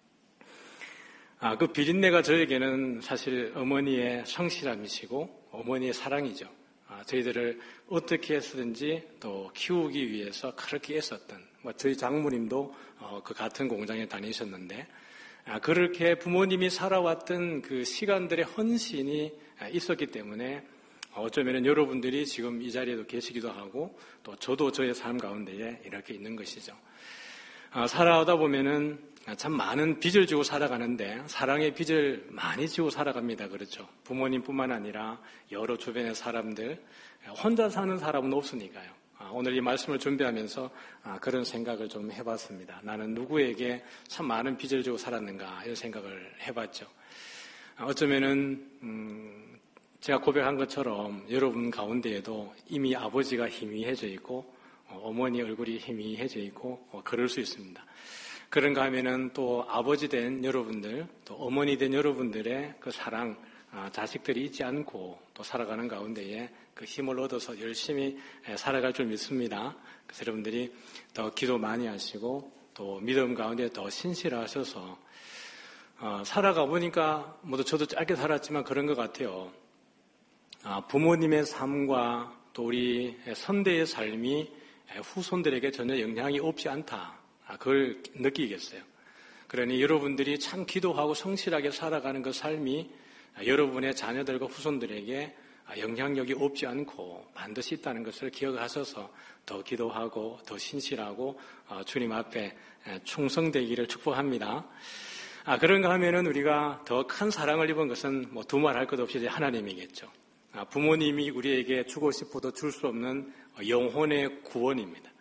그 비린내가 저에게는 사실 어머니의 성실함이시고 어머니의 사랑이죠. 저희들을 어떻게 했든지 또 키우기 위해서 그렇게 애썼던 저희 장모님도 그 같은 공장에 다니셨는데 그렇게 부모님이 살아왔던 그 시간들의 헌신이 있었기 때문에 어쩌면 여러분들이 지금 이 자리에도 계시기도 하고 또 저도 저의 삶 가운데에 이렇게 있는 것이죠. 살아오다 보면은 참 많은 빚을 지고 살아가는데 사랑의 빚을 많이 지고 살아갑니다. 그렇죠. 부모님뿐만 아니라 여러 주변의 사람들 혼자 사는 사람은 없으니까요. 오늘 이 말씀을 준비하면서 그런 생각을 좀 해봤습니다. 나는 누구에게 참 많은 빚을 지고 살았는가 이런 생각을 해봤죠. 어쩌면은 제가 고백한 것처럼 여러분 가운데에도 이미 아버지가 희미해져 있고 어머니 얼굴이 희미해져 있고 그럴 수 있습니다. 그런가 하면은 또 아버지 된 여러분들, 또 어머니 된 여러분들의 그 사랑, 자식들이 잊지 않고 또 살아가는 가운데에 그 힘을 얻어서 열심히 살아갈 줄 믿습니다. 그래서 여러분들이 더 기도 많이 하시고 또 믿음 가운데 더 신실하셔서 살아가 보니까 모두 저도 짧게 살았지만 그런 것 같아요. 부모님의 삶과 또 우리 선대의 삶이 후손들에게 전혀 영향이 없지 않다. 그걸 느끼겠어요. 그러니 여러분들이 참 기도하고 성실하게 살아가는 그 삶이 여러분의 자녀들과 후손들에게 영향력이 없지 않고 반드시 있다는 것을 기억하셔서 더 기도하고 더 신실하고 주님 앞에 충성되기를 축복합니다. 그런가 하면은 우리가 더 큰 사랑을 입은 것은 뭐 두말할 것 없이 하나님이겠죠. 부모님이 우리에게 주고 싶어도 줄 수 없는 영혼의 구원입니다.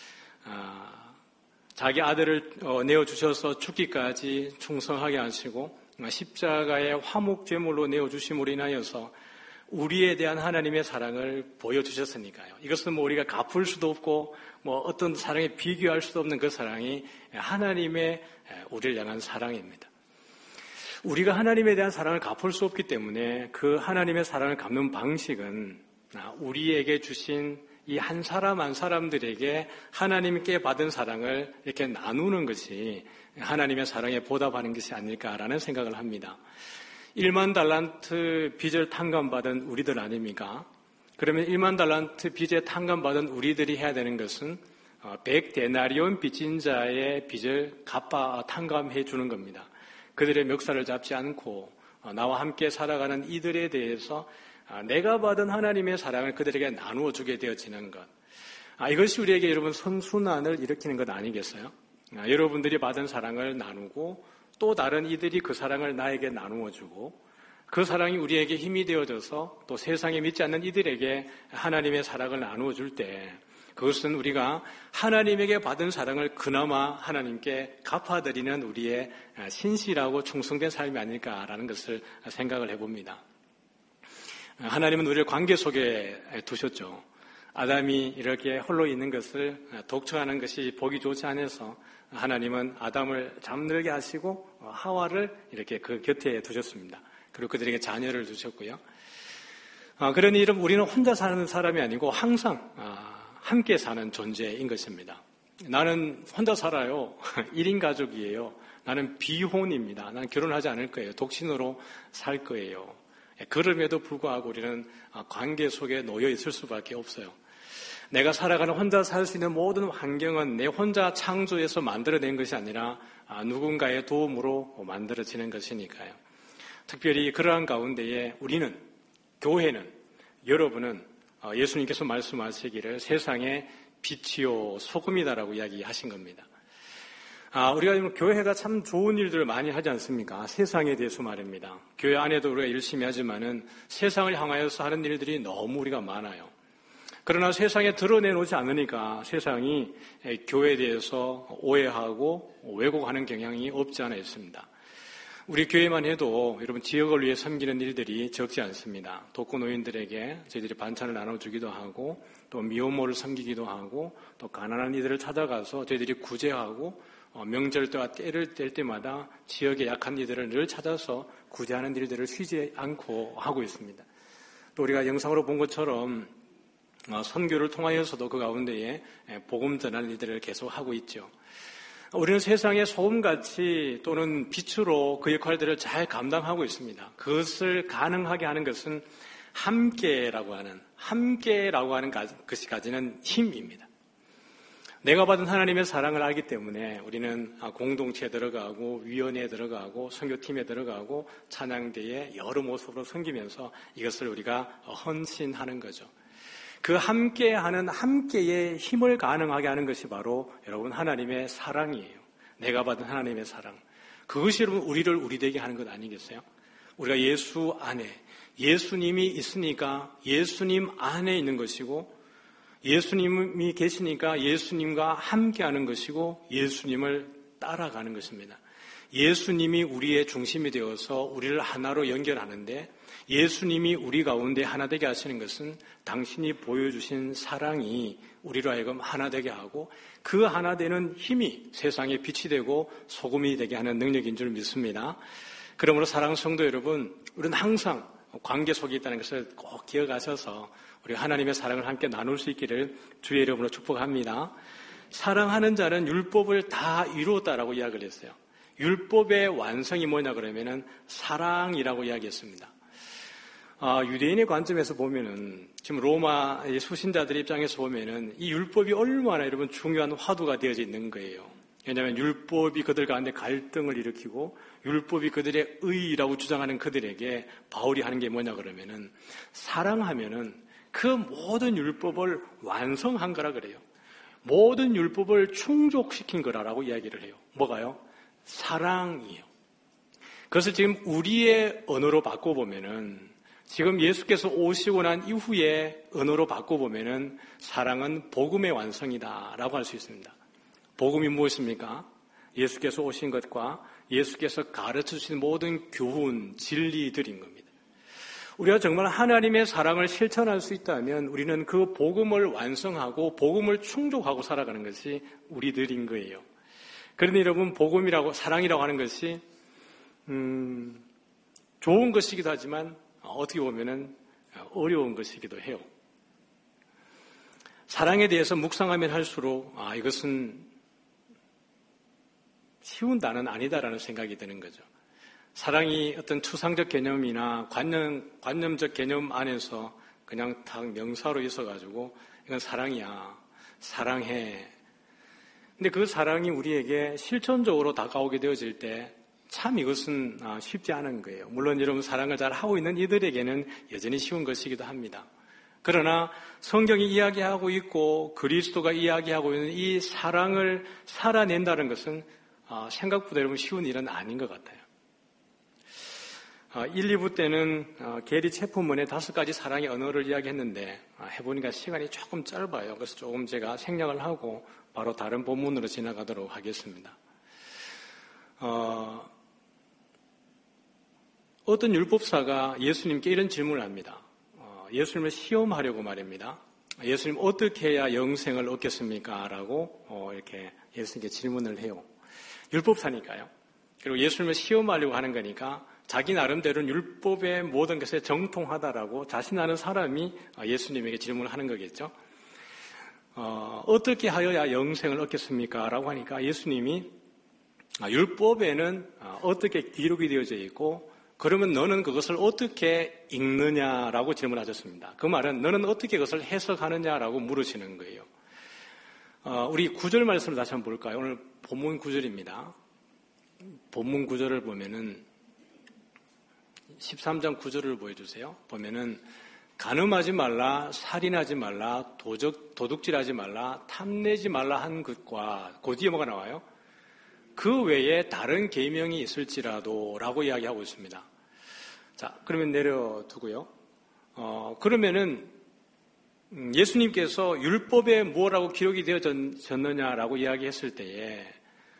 자기 아들을 내어주셔서 죽기까지 충성하게 하시고 십자가의 화목제물로 내어주심으로 인하여서 우리에 대한 하나님의 사랑을 보여주셨으니까요. 이것은 뭐 우리가 갚을 수도 없고 뭐 어떤 사랑에 비교할 수도 없는 그 사랑이 하나님의 우리를 향한 사랑입니다. 우리가 하나님에 대한 사랑을 갚을 수 없기 때문에 그 하나님의 사랑을 갚는 방식은 우리에게 주신 이 한 사람 한 사람들에게 하나님께 받은 사랑을 이렇게 나누는 것이 하나님의 사랑에 보답하는 것이 아닐까라는 생각을 합니다. 1만 달란트 빚을 탕감받은 우리들 아닙니까? 그러면 1만 달란트 빚에 탕감받은 우리들이 해야 되는 것은 100데나리온 빚진 자의 빚을 탕감해 주는 겁니다. 그들의 멱살을 잡지 않고 나와 함께 살아가는 이들에 대해서 내가 받은 하나님의 사랑을 그들에게 나누어 주게 되어지는 것. 이것이 우리에게 여러분 선순환을 일으키는 것 아니겠어요? 여러분들이 받은 사랑을 나누고 또 다른 이들이 그 사랑을 나에게 나누어 주고 그 사랑이 우리에게 힘이 되어져서 또 세상에 믿지 않는 이들에게 하나님의 사랑을 나누어 줄 때 그것은 우리가 하나님에게 받은 사랑을 그나마 하나님께 갚아드리는 우리의 신실하고 충성된 삶이 아닐까라는 것을 생각을 해봅니다. 하나님은 우리를 관계 속에 두셨죠. 아담이 이렇게 홀로 있는 것을 독청하는 것이 보기 좋지 않아서 하나님은 아담을 잠들게 하시고 하와를 이렇게 그 곁에 두셨습니다. 그리고 그들에게 자녀를 주셨고요. 그러니 우리는 혼자 사는 사람이 아니고 항상 함께 사는 존재인 것입니다. 나는 혼자 살아요. 1인 가족이에요. 나는 비혼입니다. 나는 결혼하지 않을 거예요. 독신으로 살 거예요. 그럼에도 불구하고 우리는 관계 속에 놓여 있을 수밖에 없어요. 내가 살아가는 혼자 살 수 있는 모든 환경은 내 혼자 창조해서 만들어낸 것이 아니라 누군가의 도움으로 만들어지는 것이니까요. 특별히 그러한 가운데에 우리는, 교회는, 여러분은 예수님께서 말씀하시기를 세상의 빛이요 소금이다라고 이야기하신 겁니다. 우리가 교회가 참 좋은 일들을 많이 하지 않습니까? 세상에 대해서 말입니다. 교회 안에도 우리가 열심히 하지만은 세상을 향하여서 하는 일들이 너무 우리가 많아요. 그러나 세상에 드러내놓지 않으니까 세상이 교회에 대해서 오해하고 왜곡하는 경향이 없지 않아 있습니다. 우리 교회만 해도 여러분 지역을 위해 섬기는 일들이 적지 않습니다. 독거노인들에게 저희들이 반찬을 나눠주기도 하고 또 미혼모를 섬기기도 하고 또 가난한 이들을 찾아가서 저희들이 구제하고 명절 때와 때를 뗄 때마다 지역의 약한 이들을 늘 찾아서 구제하는 일들을 쉬지 않고 하고 있습니다. 또 우리가 영상으로 본 것처럼 선교를 통하여서도 그 가운데에 복음 전하는 일들을 계속 하고 있죠. 우리는 세상의 소금같이 또는 빛으로 그 역할들을 잘 감당하고 있습니다. 그것을 가능하게 하는 것은 함께라고 하는 것이 가지는 힘입니다. 내가 받은 하나님의 사랑을 알기 때문에 우리는 공동체에 들어가고 위원회에 들어가고 선교팀에 들어가고 찬양대에 여러 모습으로 섬기면서 이것을 우리가 헌신하는 거죠. 그 함께하는 함께의 힘을 가능하게 하는 것이 바로 여러분 하나님의 사랑이에요. 내가 받은 하나님의 사랑. 그것이 여러분 우리를 우리 되게 하는 것 아니겠어요? 우리가 예수 안에 예수님이 있으니까 예수님 안에 있는 것이고 예수님이 계시니까 예수님과 함께하는 것이고 예수님을 따라가는 것입니다. 예수님이 우리의 중심이 되어서 우리를 하나로 연결하는데 예수님이 우리 가운데 하나 되게 하시는 것은 당신이 보여주신 사랑이 우리로 하여금 하나 되게 하고 그 하나 되는 힘이 세상에 빛이 되고 소금이 되게 하는 능력인 줄 믿습니다. 그러므로 사랑하는 성도 여러분, 우리는 항상 관계 속에 있다는 것을 꼭 기억하셔서 우리 하나님의 사랑을 함께 나눌 수 있기를 주의 이름으로 축복합니다. 사랑하는 자는 율법을 다 이루었다라고 이야기를 했어요. 율법의 완성이 뭐냐 그러면은 사랑이라고 이야기했습니다. 유대인의 관점에서 보면은 지금 로마 수신자들 입장에서 보면은 이 율법이 얼마나 여러분 중요한 화두가 되어져 있는 거예요. 왜냐하면 율법이 그들 가운데 갈등을 일으키고 율법이 그들의 의라고 주장하는 그들에게 바울이 하는 게 뭐냐 그러면은 사랑하면은 그 모든 율법을 완성한 거라 그래요. 모든 율법을 충족시킨 거라고 이야기를 해요. 뭐가요? 사랑이에요. 그것을 지금 우리의 언어로 바꿔보면은 지금 예수께서 오시고 난 이후에 언어로 바꿔보면은 사랑은 복음의 완성이다라고 할 수 있습니다. 복음이 무엇입니까? 예수께서 오신 것과 예수께서 가르쳐 주신 모든 교훈, 진리들인 겁니다. 우리가 정말 하나님의 사랑을 실천할 수 있다면 우리는 그 복음을 완성하고 복음을 충족하고 살아가는 것이 우리들인 거예요. 그런데 여러분, 복음이라고, 사랑이라고 하는 것이 좋은 것이기도 하지만 어떻게 보면은 어려운 것이기도 해요. 사랑에 대해서 묵상하면 할수록 이것은 쉬운 단어는 아니다라는 생각이 드는 거죠. 사랑이 어떤 추상적 개념이나 관념적 개념 안에서 그냥 딱 명사로 있어가지고 이건 사랑이야, 사랑해. 근데 그 사랑이 우리에게 실천적으로 다가오게 되어질 때 참 이것은 쉽지 않은 거예요. 물론 여러분 사랑을 잘 하고 있는 이들에게는 여전히 쉬운 것이기도 합니다. 그러나 성경이 이야기하고 있고 그리스도가 이야기하고 있는 이 사랑을 살아낸다는 것은 생각보다 여러분 쉬운 일은 아닌 것 같아요. 1, 2부 때는 게리 체프먼의 5가지 사랑의 언어를 이야기했는데 해보니까 시간이 조금 짧아요. 그래서 조금 제가 생략을 하고 바로 다른 본문으로 지나가도록 하겠습니다. 어떤 율법사가 예수님께 이런 질문을 합니다. 예수님을 시험하려고 말입니다. 예수님 어떻게 해야 영생을 얻겠습니까? 라고 이렇게 예수님께 질문을 해요. 율법사니까요. 그리고 예수님을 시험하려고 하는 거니까 자기 나름대로는 율법의 모든 것에 정통하다라고 자신하는 사람이 예수님에게 질문을 하는 거겠죠. 어떻게 하여야 영생을 얻겠습니까? 라고 하니까 예수님이 율법에는 어떻게 기록이 되어져 있고 그러면 너는 그것을 어떻게 읽느냐라고 질문하셨습니다. 그 말은 너는 어떻게 그것을 해석하느냐라고 물으시는 거예요. 우리 구절 말씀을 다시 한번 볼까요? 오늘 본문 구절입니다. 본문 구절을 보면은 13장 9절을 보여주세요. 보면은 간음하지 말라, 살인하지 말라, 도둑질하지 말라, 탐내지 말라 한 것과 그 뒤에 뭐가 나와요? 그 외에 다른 계명이 있을지라도 라고 이야기하고 있습니다. 자, 그러면 내려두고요. 그러면은 예수님께서 율법에 뭐라고 기록이 되어졌느냐라고 이야기했을 때에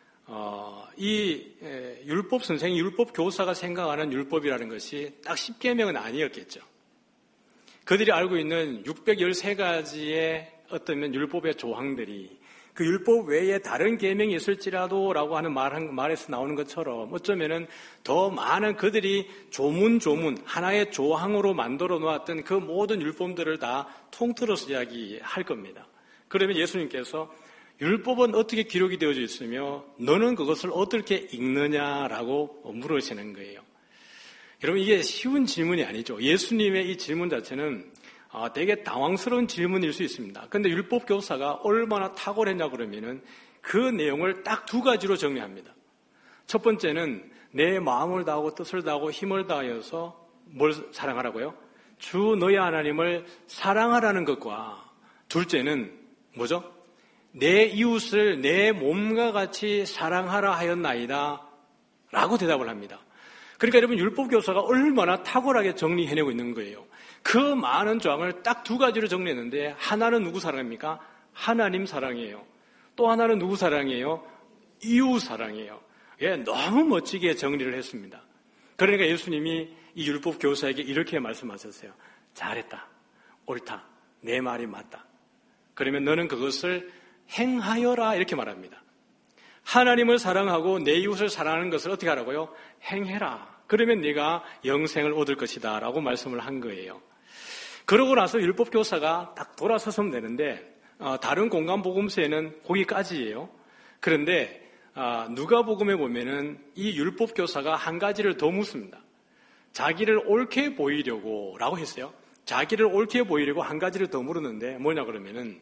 이 율법 선생이 율법 교사가 생각하는 율법이라는 것이 딱 10계명은 아니었겠죠. 그들이 알고 있는 613가지의 어떤 율법의 조항들이 그 율법 외에 다른 계명이 있을지라도 라고 하는 말에서 나오는 것처럼 어쩌면은 더 많은 그들이 조문 하나의 조항으로 만들어 놓았던 그 모든 율법들을 다 통틀어서 이야기할 겁니다. 그러면 예수님께서 율법은 어떻게 기록이 되어져 있으며 너는 그것을 어떻게 읽느냐라고 물으시는 거예요. 여러분 이게 쉬운 질문이 아니죠. 예수님의 이 질문 자체는 되게 당황스러운 질문일 수 있습니다. 그런데 율법 교사가 얼마나 탁월했냐 그러면은 그 내용을 딱 2가지로 정리합니다. 첫 번째는 내 마음을 다하고 뜻을 다하고 힘을 다하여서 뭘 사랑하라고요? 주 너희 하나님을 사랑하라는 것과 둘째는 뭐죠? 내 이웃을 내 몸과 같이 사랑하라 하였나이다 라고 대답을 합니다. 그러니까 여러분 율법 교사가 얼마나 탁월하게 정리해내고 있는 거예요. 그 많은 조항을 딱 두 가지로 정리했는데 하나는 누구 사랑입니까? 하나님 사랑이에요. 또 하나는 누구 사랑이에요? 이웃 사랑이에요. 예, 너무 멋지게 정리를 했습니다. 그러니까 예수님이 이 율법 교사에게 이렇게 말씀하셨어요. 잘했다. 옳다. 내 말이 맞다. 그러면 너는 그것을 행하여라 이렇게 말합니다. 하나님을 사랑하고 내 이웃을 사랑하는 것을 어떻게 하라고요? 행해라. 그러면 네가 영생을 얻을 것이다 라고 말씀을 한 거예요. 그러고 나서 율법 교사가 딱 돌아서서면 되는데 다른 공간복음서에는 거기까지예요. 그런데 누가복음에 보면은 이 율법 교사가 한 가지를 더 묻습니다. 자기를 옳게 보이려고 라고 했어요. 자기를 옳게 보이려고 한 가지를 더 물었는데 뭐냐 그러면은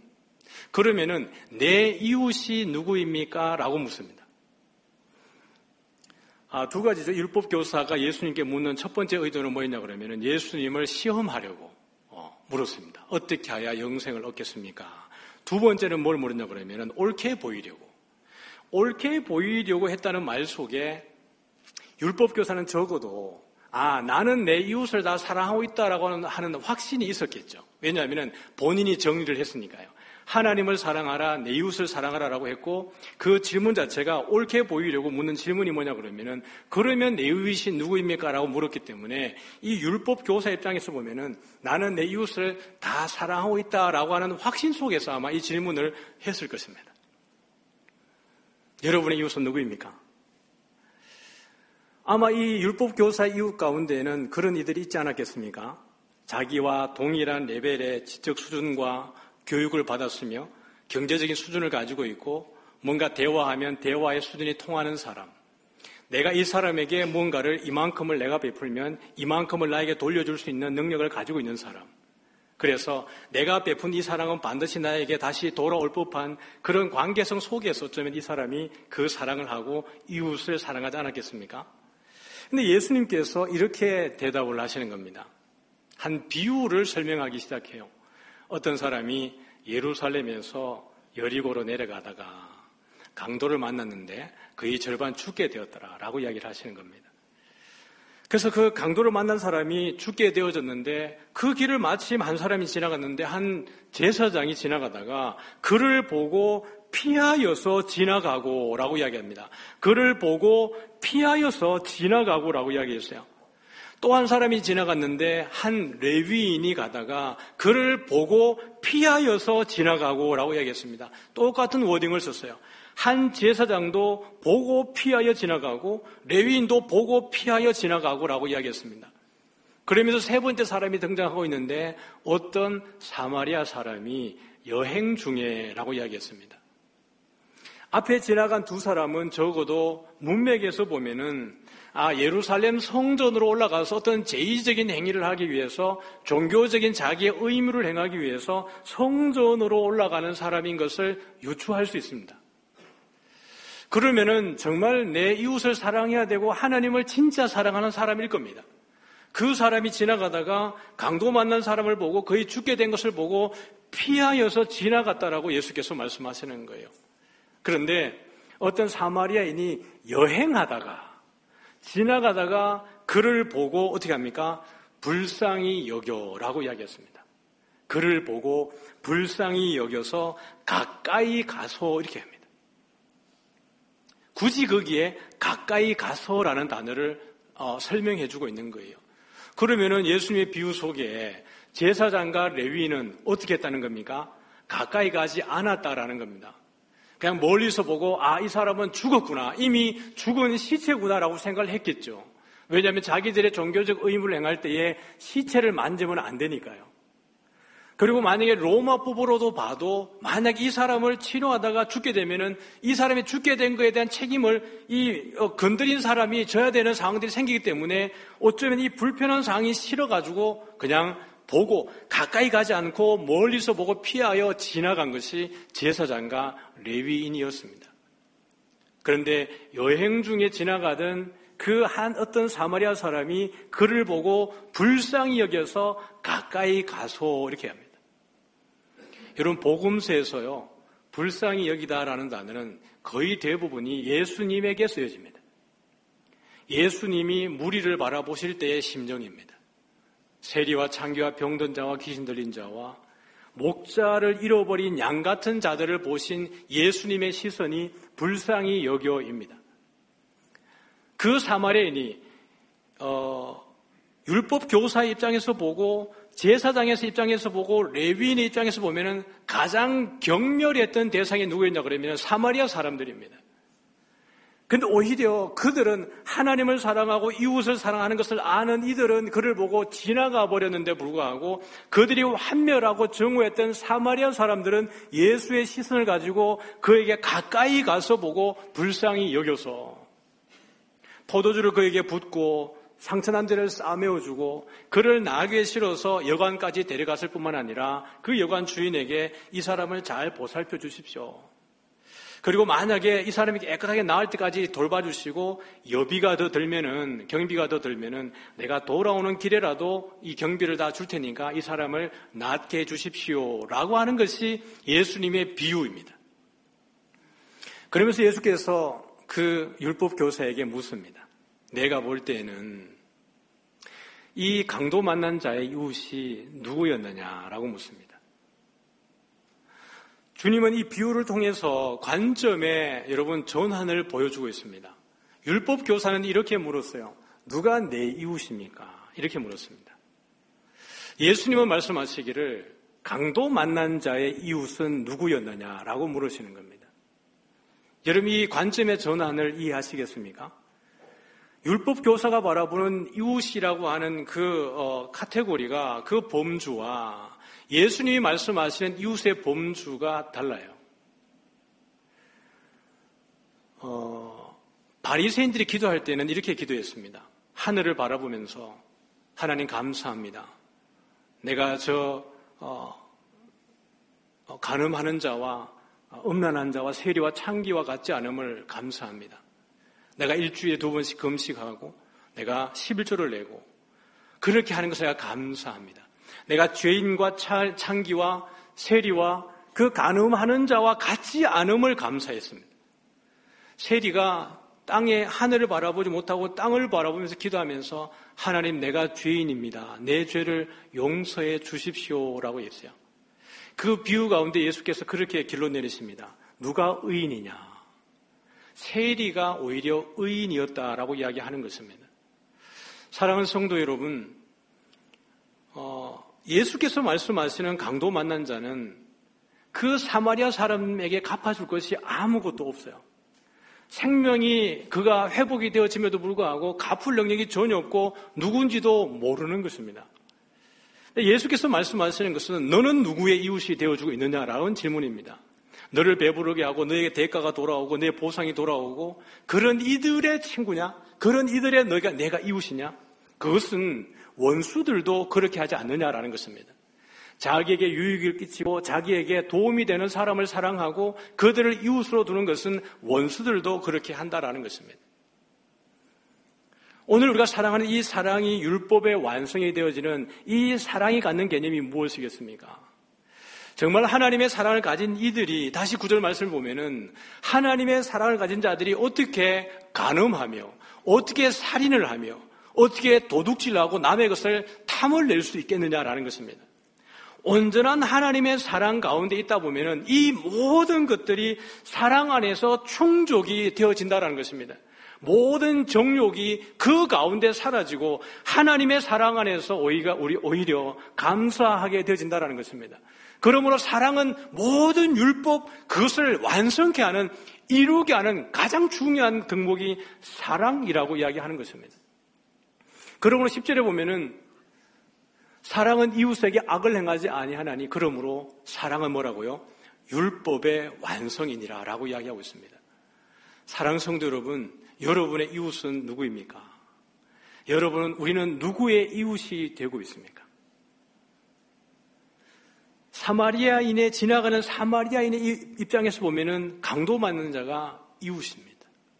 내 이웃이 누구입니까? 라고 묻습니다. 두 가지죠. 율법 교사가 예수님께 묻는 첫 번째 의도는 뭐였냐 그러면은 예수님을 시험하려고 물었습니다. 어떻게 해야 영생을 얻겠습니까? 두 번째는 뭘 물었냐 그러면은 옳게 보이려고 했다는 말 속에 율법 교사는 적어도 나는 내 이웃을 다 사랑하고 있다라고 하는 확신이 있었겠죠. 왜냐하면 본인이 정리를 했으니까요. 하나님을 사랑하라, 내 이웃을 사랑하라라고 했고 그 질문 자체가 옳게 보이려고 묻는 질문이 뭐냐 그러면 내 이웃이 누구입니까? 라고 물었기 때문에 이 율법 교사 입장에서 보면은 나는 내 이웃을 다 사랑하고 있다라고 하는 확신 속에서 아마 이 질문을 했을 것입니다. 여러분의 이웃은 누구입니까? 아마 이 율법 교사 이웃 가운데에는 그런 이들이 있지 않았겠습니까? 자기와 동일한 레벨의 지적 수준과 교육을 받았으며 경제적인 수준을 가지고 있고 뭔가 대화하면 대화의 수준이 통하는 사람, 내가 이 사람에게 뭔가를 이만큼을 내가 베풀면 이만큼을 나에게 돌려줄 수 있는 능력을 가지고 있는 사람, 그래서 내가 베푼 이 사랑은 반드시 나에게 다시 돌아올 법한 그런 관계성 속에서 어쩌면 이 사람이 그 사랑을 하고 이웃을 사랑하지 않았겠습니까? 근데 예수님께서 이렇게 대답을 하시는 겁니다. 한 비유를 설명하기 시작해요. 어떤 사람이 예루살렘에서 여리고로 내려가다가 강도를 만났는데 그의 절반 죽게 되었더라 라고 이야기를 하시는 겁니다. 그래서 그 강도를 만난 사람이 죽게 되어졌는데 그 길을 마침 한 사람이 지나갔는데 한 제사장이 지나가다가 그를 보고 피하여서 지나가고 라고 이야기합니다. 그를 보고 피하여서 지나가고 라고 이야기했어요. 또 한 사람이 지나갔는데 한 레위인이 가다가 그를 보고 피하여서 지나가고 라고 이야기했습니다. 똑같은 워딩을 썼어요. 한 제사장도 보고 피하여 지나가고 레위인도 보고 피하여 지나가고 라고 이야기했습니다. 그러면서 세 번째 사람이 등장하고 있는데 어떤 사마리아 사람이 여행 중에 라고 이야기했습니다. 앞에 지나간 두 사람은 적어도 문맥에서 보면은 예루살렘 성전으로 올라가서 어떤 제의적인 행위를 하기 위해서 종교적인 자기의 의무를 행하기 위해서 성전으로 올라가는 사람인 것을 유추할 수 있습니다. 그러면은 정말 내 이웃을 사랑해야 되고 하나님을 진짜 사랑하는 사람일 겁니다. 그 사람이 지나가다가 강도 만난 사람을 보고 거의 죽게 된 것을 보고 피하여서 지나갔다라고 예수께서 말씀하시는 거예요. 그런데 어떤 사마리아인이 여행하다가 지나가다가 그를 보고 어떻게 합니까? 불쌍히 여겨라고 이야기했습니다. 그를 보고 불쌍히 여겨서 가까이 가서 이렇게 합니다. 굳이 거기에 가까이 가서라는 단어를 설명해 주고 있는 거예요. 그러면은 예수님의 비유 속에 제사장과 레위인은 어떻게 했다는 겁니까? 가까이 가지 않았다라는 겁니다. 그냥 멀리서 보고 이 사람은 죽었구나, 이미 죽은 시체구나라고 생각을 했겠죠. 왜냐하면 자기들의 종교적 의무를 행할 때에 시체를 만지면 안 되니까요. 그리고 만약에 로마법으로도 봐도 만약 이 사람을 치료하다가 죽게 되면은 이 사람이 죽게 된 것에 대한 책임을 건드린 사람이 져야 되는 상황들이 생기기 때문에 어쩌면 이 불편한 상황이 싫어가지고 그냥 보고 가까이 가지 않고 멀리서 보고 피하여 지나간 것이 제사장과 레위인이었습니다. 그런데 여행 중에 지나가던 그 한 어떤 사마리아 사람이 그를 보고 불쌍히 여겨서 가까이 가서 이렇게 합니다. 여러분, 복음서에서요, 불쌍히 여기다라는 단어는 거의 대부분이 예수님에게 쓰여집니다. 예수님이 무리를 바라보실 때의 심정입니다. 세리와 창기와 병든 자와 귀신 들린 자와 목자를 잃어버린 양 같은 자들을 보신 예수님의 시선이 불쌍히 여겨입니다. 그 사마리아인이 율법 교사의 입장에서 보고 제사장에서 입장에서 보고 레위인의 입장에서 보면은 가장 경멸했던 대상이 누구였냐 그러면 사마리아 사람들입니다. 근데 오히려 그들은 하나님을 사랑하고 이웃을 사랑하는 것을 아는 이들은 그를 보고 지나가 버렸는데 불구하고 그들이 환멸하고 정오했던 사마리아 사람들은 예수의 시선을 가지고 그에게 가까이 가서 보고 불쌍히 여겨서 포도주를 그에게 붓고 상처난 데를 싸매어주고 그를 나귀에 실어서 여관까지 데려갔을 뿐만 아니라 그 여관 주인에게 이 사람을 잘 보살펴 주십시오. 그리고 만약에 이 사람이 깨끗하게 나을 때까지 돌봐주시고 여비가 더 들면은, 경비가 더 들면은 내가 돌아오는 길에라도 이 경비를 다 줄 테니까 이 사람을 낫게 해주십시오. 라고 하는 것이 예수님의 비유입니다. 그러면서 예수께서 그 율법 교사에게 묻습니다. 내가 볼 때는 이 강도 만난 자의 이웃이 누구였느냐라고 묻습니다. 주님은 이 비유를 통해서 관점에 여러분 전환을 보여주고 있습니다. 율법 교사는 이렇게 물었어요. 누가 내 이웃입니까? 이렇게 물었습니다. 예수님은 말씀하시기를 강도 만난 자의 이웃은 누구였느냐라고 물으시는 겁니다. 여러분 이 관점의 전환을 이해하시겠습니까? 율법 교사가 바라보는 이웃이라고 하는 그 카테고리가 그 범주와 예수님이 말씀하시는 이웃의 범주가 달라요. 바리새인들이 기도할 때는 이렇게 기도했습니다. 하늘을 바라보면서 하나님 감사합니다. 내가 간음하는 자와 음란한 자와 세리와 창기와 같지 않음을 감사합니다. 내가 일주일에 2번씩 금식하고 내가 11조를 내고 그렇게 하는 것을 내가 감사합니다. 내가 죄인과 창기와 세리와 그 간음하는 자와 같지 않음을 감사했습니다. 세리가 땅에 하늘을 바라보지 못하고 땅을 바라보면서 기도하면서 하나님 내가 죄인입니다. 내 죄를 용서해 주십시오라고 했어요. 그 비유 가운데 예수께서 그렇게 결론 내리십니다. 누가 의인이냐? 세리가 오히려 의인이었다라고 이야기하는 것입니다. 사랑하는 성도 여러분, 예수께서 말씀하시는 강도 만난 자는 그 사마리아 사람에게 갚아줄 것이 아무것도 없어요. 생명이 그가 회복이 되어짐에도 불구하고 갚을 능력이 전혀 없고 누군지도 모르는 것입니다. 예수께서 말씀하시는 것은 너는 누구의 이웃이 되어주고 있느냐라는 질문입니다. 너를 배부르게 하고 너에게 대가가 돌아오고 내 보상이 돌아오고 그런 이들의 친구냐? 그런 이들의 내가 이웃이냐? 그것은 원수들도 그렇게 하지 않느냐라는 것입니다. 자기에게 유익을 끼치고 자기에게 도움이 되는 사람을 사랑하고 그들을 이웃으로 두는 것은 원수들도 그렇게 한다라는 것입니다. 오늘 우리가 사랑하는 이 사랑이 율법의 완성이 되어지는 이 사랑이 갖는 개념이 무엇이겠습니까? 정말 하나님의 사랑을 가진 이들이 다시 9절 말씀을 보면은 하나님의 사랑을 가진 자들이 어떻게 간음하며 어떻게 살인을 하며 어떻게 도둑질하고 남의 것을 탐을 낼 수 있겠느냐라는 것입니다. 온전한 하나님의 사랑 가운데 있다 보면은 이 모든 것들이 사랑 안에서 충족이 되어진다라는 것입니다. 모든 정욕이 그 가운데 사라지고 하나님의 사랑 안에서 오히려 감사하게 되어진다라는 것입니다. 그러므로 사랑은 모든 율법 그것을 완성케 하는 이루게 하는 가장 중요한 덕목이 사랑이라고 이야기하는 것입니다. 그러므로 10절에 보면은 사랑은 이웃에게 악을 행하지 아니하나니 그러므로 사랑은 뭐라고요? 율법의 완성이니라 라고 이야기하고 있습니다. 사랑 성도 여러분, 여러분의 이웃은 누구입니까? 우리는 누구의 이웃이 되고 있습니까? 사마리아인의 지나가는 사마리아인의 입장에서 보면은 강도 맞는 자가 이웃입니다.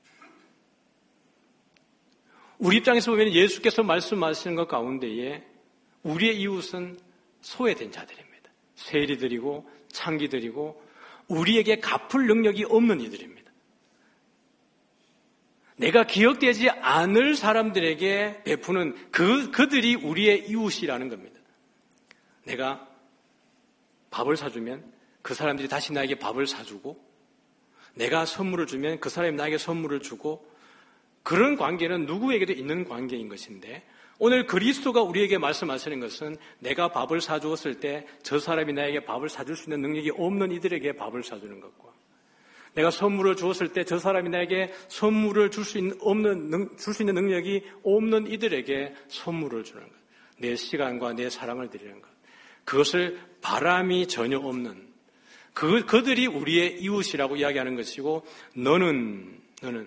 우리 입장에서 보면 예수께서 말씀하시는 것 가운데에 우리의 이웃은 소외된 자들입니다. 세리들이고 창기들이고 우리에게 갚을 능력이 없는 이들입니다. 내가 기억되지 않을 사람들에게 베푸는 그들이 우리의 이웃이라는 겁니다. 내가 밥을 사주면 그 사람들이 다시 나에게 밥을 사주고, 내가 선물을 주면 그 사람이 나에게 선물을 주고, 그런 관계는 누구에게도 있는 관계인 것인데, 오늘 그리스도가 우리에게 말씀하시는 것은 내가 밥을 사주었을 때 저 사람이 나에게 밥을 사줄 수 있는 능력이 없는 이들에게 밥을 사주는 것과, 내가 선물을 주었을 때 저 사람이 나에게 선물을 줄 수 있는 능력이 없는 이들에게 선물을 주는 것, 내 시간과 내 사랑을 드리는 것, 그것을 바람이 전혀 없는 그들이 우리의 이웃이라고 이야기하는 것이고, 너는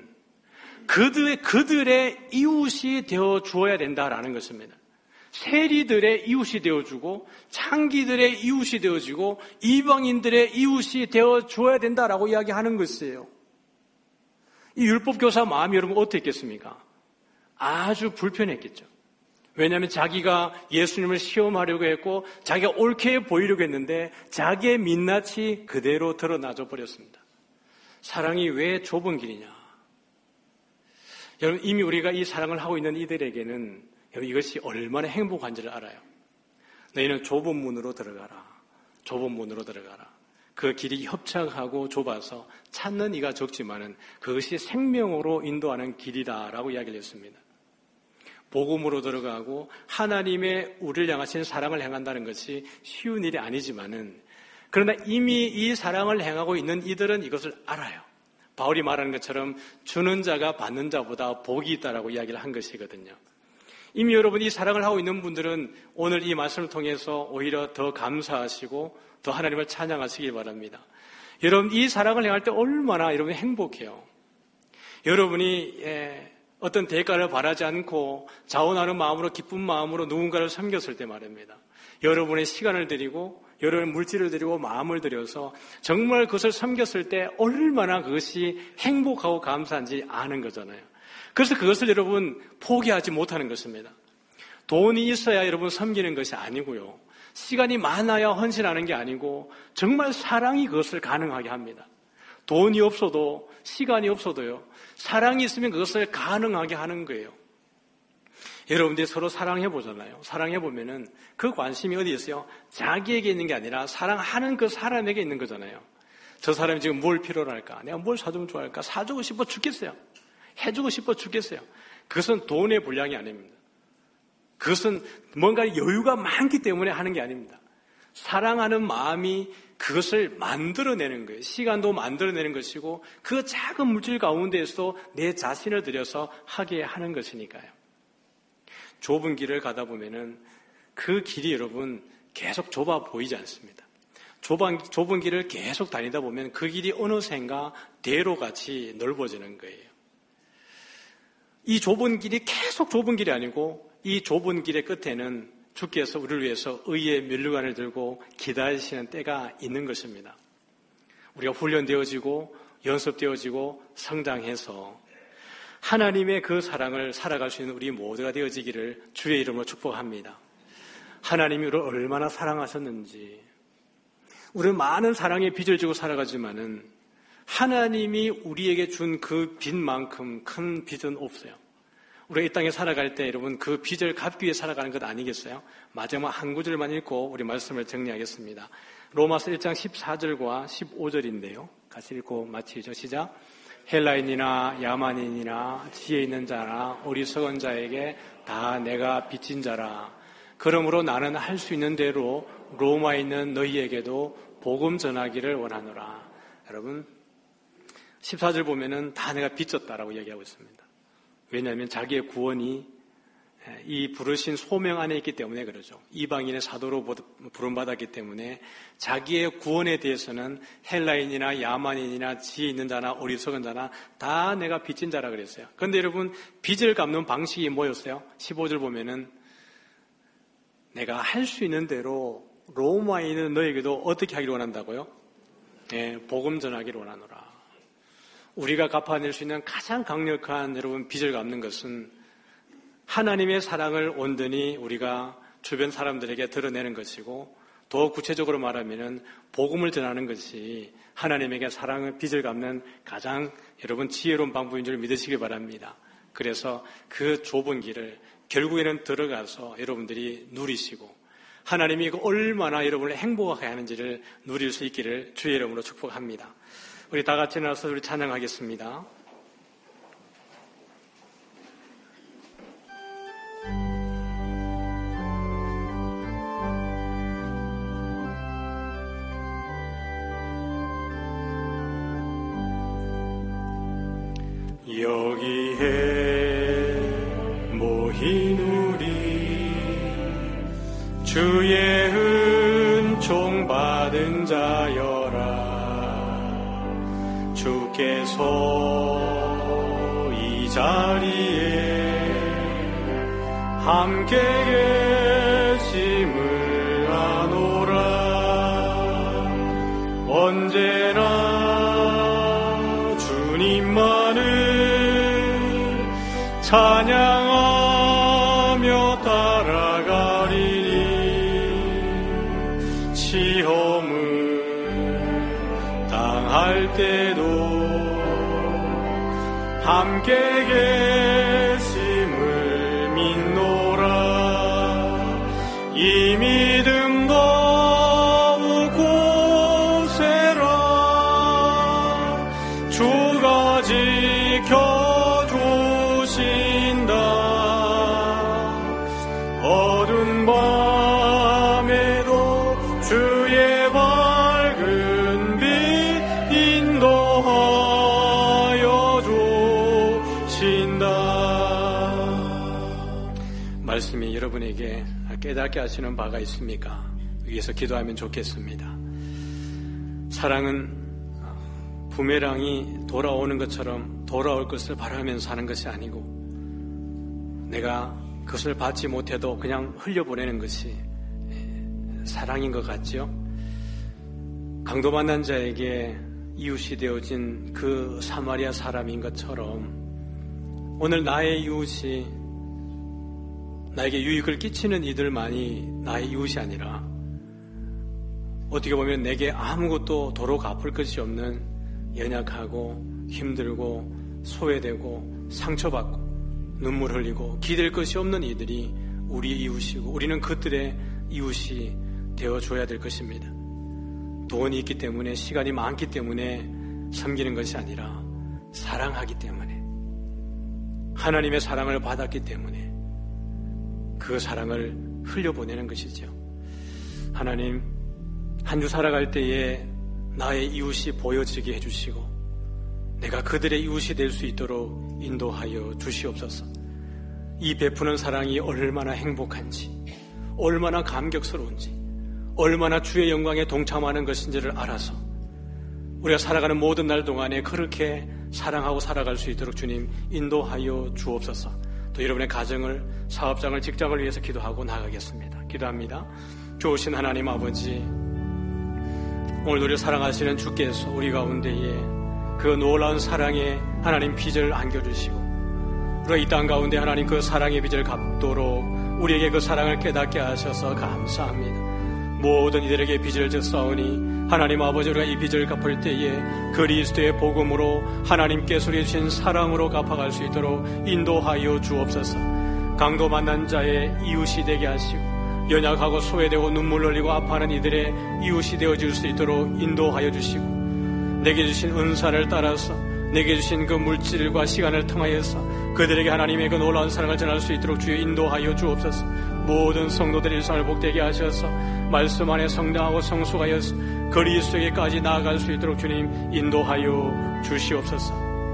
그들의 이웃이 되어 주어야 된다라는 것입니다. 세리들의 이웃이 되어주고, 창기들의 이웃이 되어주고, 이방인들의 이웃이 되어 주어야 된다라고 이야기하는 것이에요. 이 율법교사 마음이 여러분 어떻겠습니까? 아주 불편했겠죠. 왜냐하면 자기가 예수님을 시험하려고 했고, 자기가 옳게 보이려고 했는데 자기의 민낯이 그대로 드러나져 버렸습니다. 사랑이 왜 좁은 길이냐? 여러분, 이미 우리가 이 사랑을 하고 있는 이들에게는 여러분, 이것이 얼마나 행복한지를 알아요. 너희는 좁은 문으로 들어가라. 좁은 문으로 들어가라. 그 길이 협착하고 좁아서 찾는 이가 적지만은 그것이 생명으로 인도하는 길이다라고 이야기를 했습니다. 복음으로 들어가고 하나님의 우리를 향하신 사랑을 행한다는 것이 쉬운 일이 아니지만은, 그러나 이미 이 사랑을 행하고 있는 이들은 이것을 알아요. 바울이 말하는 것처럼 주는 자가 받는 자보다 복이 있다라고 이야기를 한 것이거든요. 이미 여러분 이 사랑을 하고 있는 분들은 오늘 이 말씀을 통해서 오히려 더 감사하시고 더 하나님을 찬양하시기 바랍니다. 여러분 이 사랑을 행할 때 얼마나 여러분이 행복해요. 여러분이 어떤 대가를 바라지 않고 자원하는 마음으로, 기쁜 마음으로 누군가를 섬겼을 때 말입니다. 여러분의 시간을 드리고 여러분의 물질을 드리고 마음을 들여서 정말 그것을 섬겼을 때 얼마나 그것이 행복하고 감사한지 아는 거잖아요. 그래서 그것을 여러분 포기하지 못하는 것입니다. 돈이 있어야 여러분 섬기는 것이 아니고요. 시간이 많아야 헌신하는 게 아니고 정말 사랑이 그것을 가능하게 합니다. 돈이 없어도, 시간이 없어도요, 사랑이 있으면 그것을 가능하게 하는 거예요. 여러분들이 서로 사랑해보잖아요. 사랑해보면은 그 관심이 어디에 있어요? 자기에게 있는 게 아니라 사랑하는 그 사람에게 있는 거잖아요. 저 사람이 지금 뭘 필요로 할까? 내가 뭘 사주면 좋아할까? 사주고 싶어 죽겠어요. 해주고 싶어 죽겠어요. 그것은 돈의 분량이 아닙니다. 그것은 뭔가 여유가 많기 때문에 하는 게 아닙니다. 사랑하는 마음이 그것을 만들어내는 거예요. 시간도 만들어내는 것이고 그 작은 물질 가운데에서도 내 자신을 들여서 하게 하는 것이니까요. 좁은 길을 가다 보면은 그 길이 여러분 계속 좁아 보이지 않습니다. 좁은 길을 계속 다니다 보면 그 길이 어느샌가 대로같이 넓어지는 거예요. 이 좁은 길이 계속 좁은 길이 아니고 이 좁은 길의 끝에는 주께서 우리를 위해서 의의 면류관을 들고 기다리시는 때가 있는 것입니다. 우리가 훈련되어지고 연습되어지고 성장해서 하나님의 그 사랑을 살아갈 수 있는 우리 모두가 되어지기를 주의 이름으로 축복합니다. 하나님이 우리를 얼마나 사랑하셨는지, 우리는 많은 사랑의 빚을 지고 살아가지만은 하나님이 우리에게 준 그 빚만큼 큰 빚은 없어요. 우리가 이 땅에 살아갈 때 여러분 그 빚을 갚기 위해 살아가는 것 아니겠어요? 마지막 한 구절만 읽고 우리 말씀을 정리하겠습니다. 로마서 1장 14절과 15절인데요. 같이 읽고 마치죠. 시작. 헬라인이나 야만인이나 지혜 있는 자나 어리석은 자에게 다 내가 빚진 자라. 그러므로 나는 할 수 있는 대로 로마에 있는 너희에게도 복음 전하기를 원하노라. 여러분 14절 보면은 다 내가 빚졌다라고 이야기하고 있습니다. 왜냐하면 자기의 구원이 이 부르신 소명 안에 있기 때문에 그러죠. 이방인의 사도로 부름받았기 때문에 자기의 구원에 대해서는 헬라인이나 야만인이나 지혜 있는 자나 어리석은 자나 다 내가 빚진 자라 그랬어요. 그런데 여러분 빚을 갚는 방식이 뭐였어요? 15절 보면은 내가 할 수 있는 대로 로마에 있는 너에게도 어떻게 하기를 원한다고요? 복음 전하기를 원하노라. 우리가 갚아낼 수 있는 가장 강력한 여러분 빚을 갚는 것은 하나님의 사랑을 온전히 우리가 주변 사람들에게 드러내는 것이고 더 구체적으로 말하면은 복음을 전하는 것이 하나님에게 사랑의 빚을 갚는 가장 여러분 지혜로운 방법인 줄 믿으시기 바랍니다. 그래서 그 좁은 길을 결국에는 들어가서 여러분들이 누리시고 하나님이 얼마나 여러분을 행복하게 하는지를 누릴 수 있기를 주의 이름으로 축복합니다. 우리 다 같이 나와서 우리 찬양하겠습니다. 여기에 모인 우리 주의 은총 받은 자여라. 주께서 이 자리에 함께 계심을 아노라. 언제나 주님만을 찬양하며 따라가리니 시험을 당할 때도 함께 계심을 믿노라. 이 믿음 더욱 고세라. 주가 지켜주신다. 어두운 밤에도 주의 밝은 빛 인도하여 주신다. 말씀이 여러분에게 깨닫게 하시는 바가 있습니까? 위에서 기도하면 좋겠습니다. 사랑은 부메랑이 돌아오는 것처럼 돌아올 것을 바라면서 하는 것이 아니고 내가 그것을 받지 못해도 그냥 흘려보내는 것이 사랑인 것 같죠? 강도 만난 자에게 이웃이 되어진 그 사마리아 사람인 것처럼 오늘 나의 이웃이 나에게 유익을 끼치는 이들만이 나의 이웃이 아니라 어떻게 보면 내게 아무것도 도로 갚을 것이 없는 연약하고 힘들고 소외되고 상처받고 눈물 흘리고 기댈 것이 없는 이들이 우리의 이웃이고 우리는 그들의 이웃이 되어줘야 될 것입니다. 돈이 있기 때문에 시간이 많기 때문에 섬기는 것이 아니라 사랑하기 때문에 하나님의 사랑을 받았기 때문에 그 사랑을 흘려보내는 것이죠. 하나님 한 주 살아갈 때에 나의 이웃이 보여지게 해주시고 내가 그들의 이웃이 될 수 있도록 인도하여 주시옵소서. 이 베푸는 사랑이 얼마나 행복한지 얼마나 감격스러운지 얼마나 주의 영광에 동참하는 것인지를 알아서 우리가 살아가는 모든 날 동안에 그렇게 사랑하고 살아갈 수 있도록 주님 인도하여 주옵소서. 또 여러분의 가정을 사업장을 직장을 위해서 기도하고 나가겠습니다. 기도합니다. 좋으신 하나님 아버지, 오늘 우리를 사랑하시는 주께서 우리 가운데에 그 놀라운 사랑의 하나님 빚을 안겨주시고 우리가 이 땅 가운데 하나님 그 사랑의 빚을 갚도록 우리에게 그 사랑을 깨닫게 하셔서 감사합니다. 모든 이들에게 빚을 졌사오니 하나님 아버지 우리가 이 빚을 갚을 때에 그리스도의 복음으로 하나님께서 우리에게 주신 사랑으로 갚아갈 수 있도록 인도하여 주옵소서. 강도 만난 자의 이웃이 되게 하시고 연약하고 소외되고 눈물 흘리고 아파하는 이들의 이웃이 되어줄 수 있도록 인도하여 주시고 내게 주신 은사를 따라서 내게 주신 그 물질과 시간을 통하여서 그들에게 하나님의 그 놀라운 사랑을 전할 수 있도록 주여 인도하여 주옵소서. 모든 성도들 일상을 복되게 하셔서 말씀 안에 성장하고 성숙하여서 그리스도에게까지 나아갈 수 있도록 주님 인도하여 주시옵소서.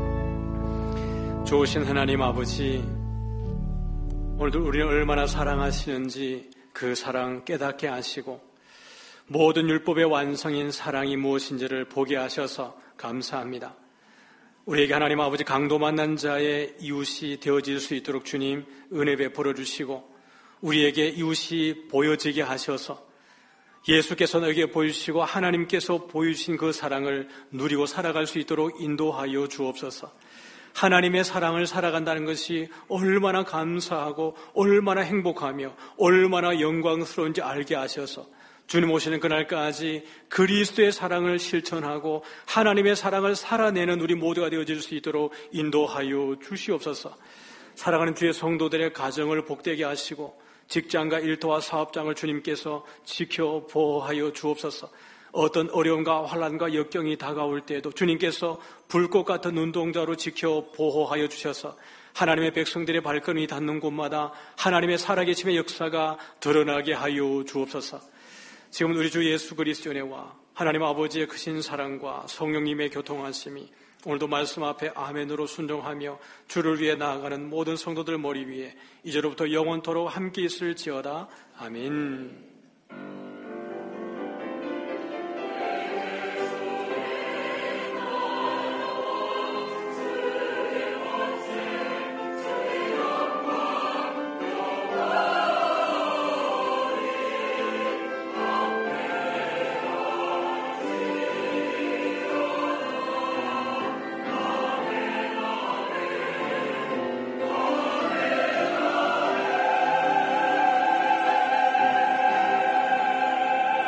좋으신 하나님 아버지, 오늘도 우리를 얼마나 사랑하시는지 그 사랑 깨닫게 하시고 모든 율법의 완성인 사랑이 무엇인지를 보게 하셔서 감사합니다. 우리에게 하나님 아버지 강도 만난 자의 이웃이 되어질 수 있도록 주님 은혜 베풀어 주시고 우리에게 이웃이 보여지게 하셔서 예수께서 너에게 보여주시고 하나님께서 보여주신 그 사랑을 누리고 살아갈 수 있도록 인도하여 주옵소서. 하나님의 사랑을 살아간다는 것이 얼마나 감사하고 얼마나 행복하며 얼마나 영광스러운지 알게 하셔서 주님 오시는 그날까지 그리스도의 사랑을 실천하고 하나님의 사랑을 살아내는 우리 모두가 되어질 수 있도록 인도하여 주시옵소서. 사랑하는 주의 성도들의 가정을 복되게 하시고 직장과 일터와 사업장을 주님께서 지켜 보호하여 주옵소서. 어떤 어려움과 환난과 역경이 다가올 때에도 주님께서 불꽃 같은 눈동자로 지켜 보호하여 주셔서 하나님의 백성들의 발걸음이 닿는 곳마다 하나님의 살아계심의 역사가 드러나게 하여 주옵소서. 지금 우리 주 예수 그리스도의 은혜와 하나님 아버지의 크신 사랑과 성령님의 교통하심이 오늘도 말씀 앞에 아멘으로 순종하며 주를 위해 나아가는 모든 성도들 머리 위에 이제로부터 영원토록 함께 있을지어다. 아멘.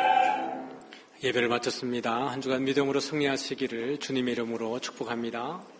예배를 마쳤습니다. 한 주간 믿음으로 승리하시기를 주님의 이름으로 축복합니다.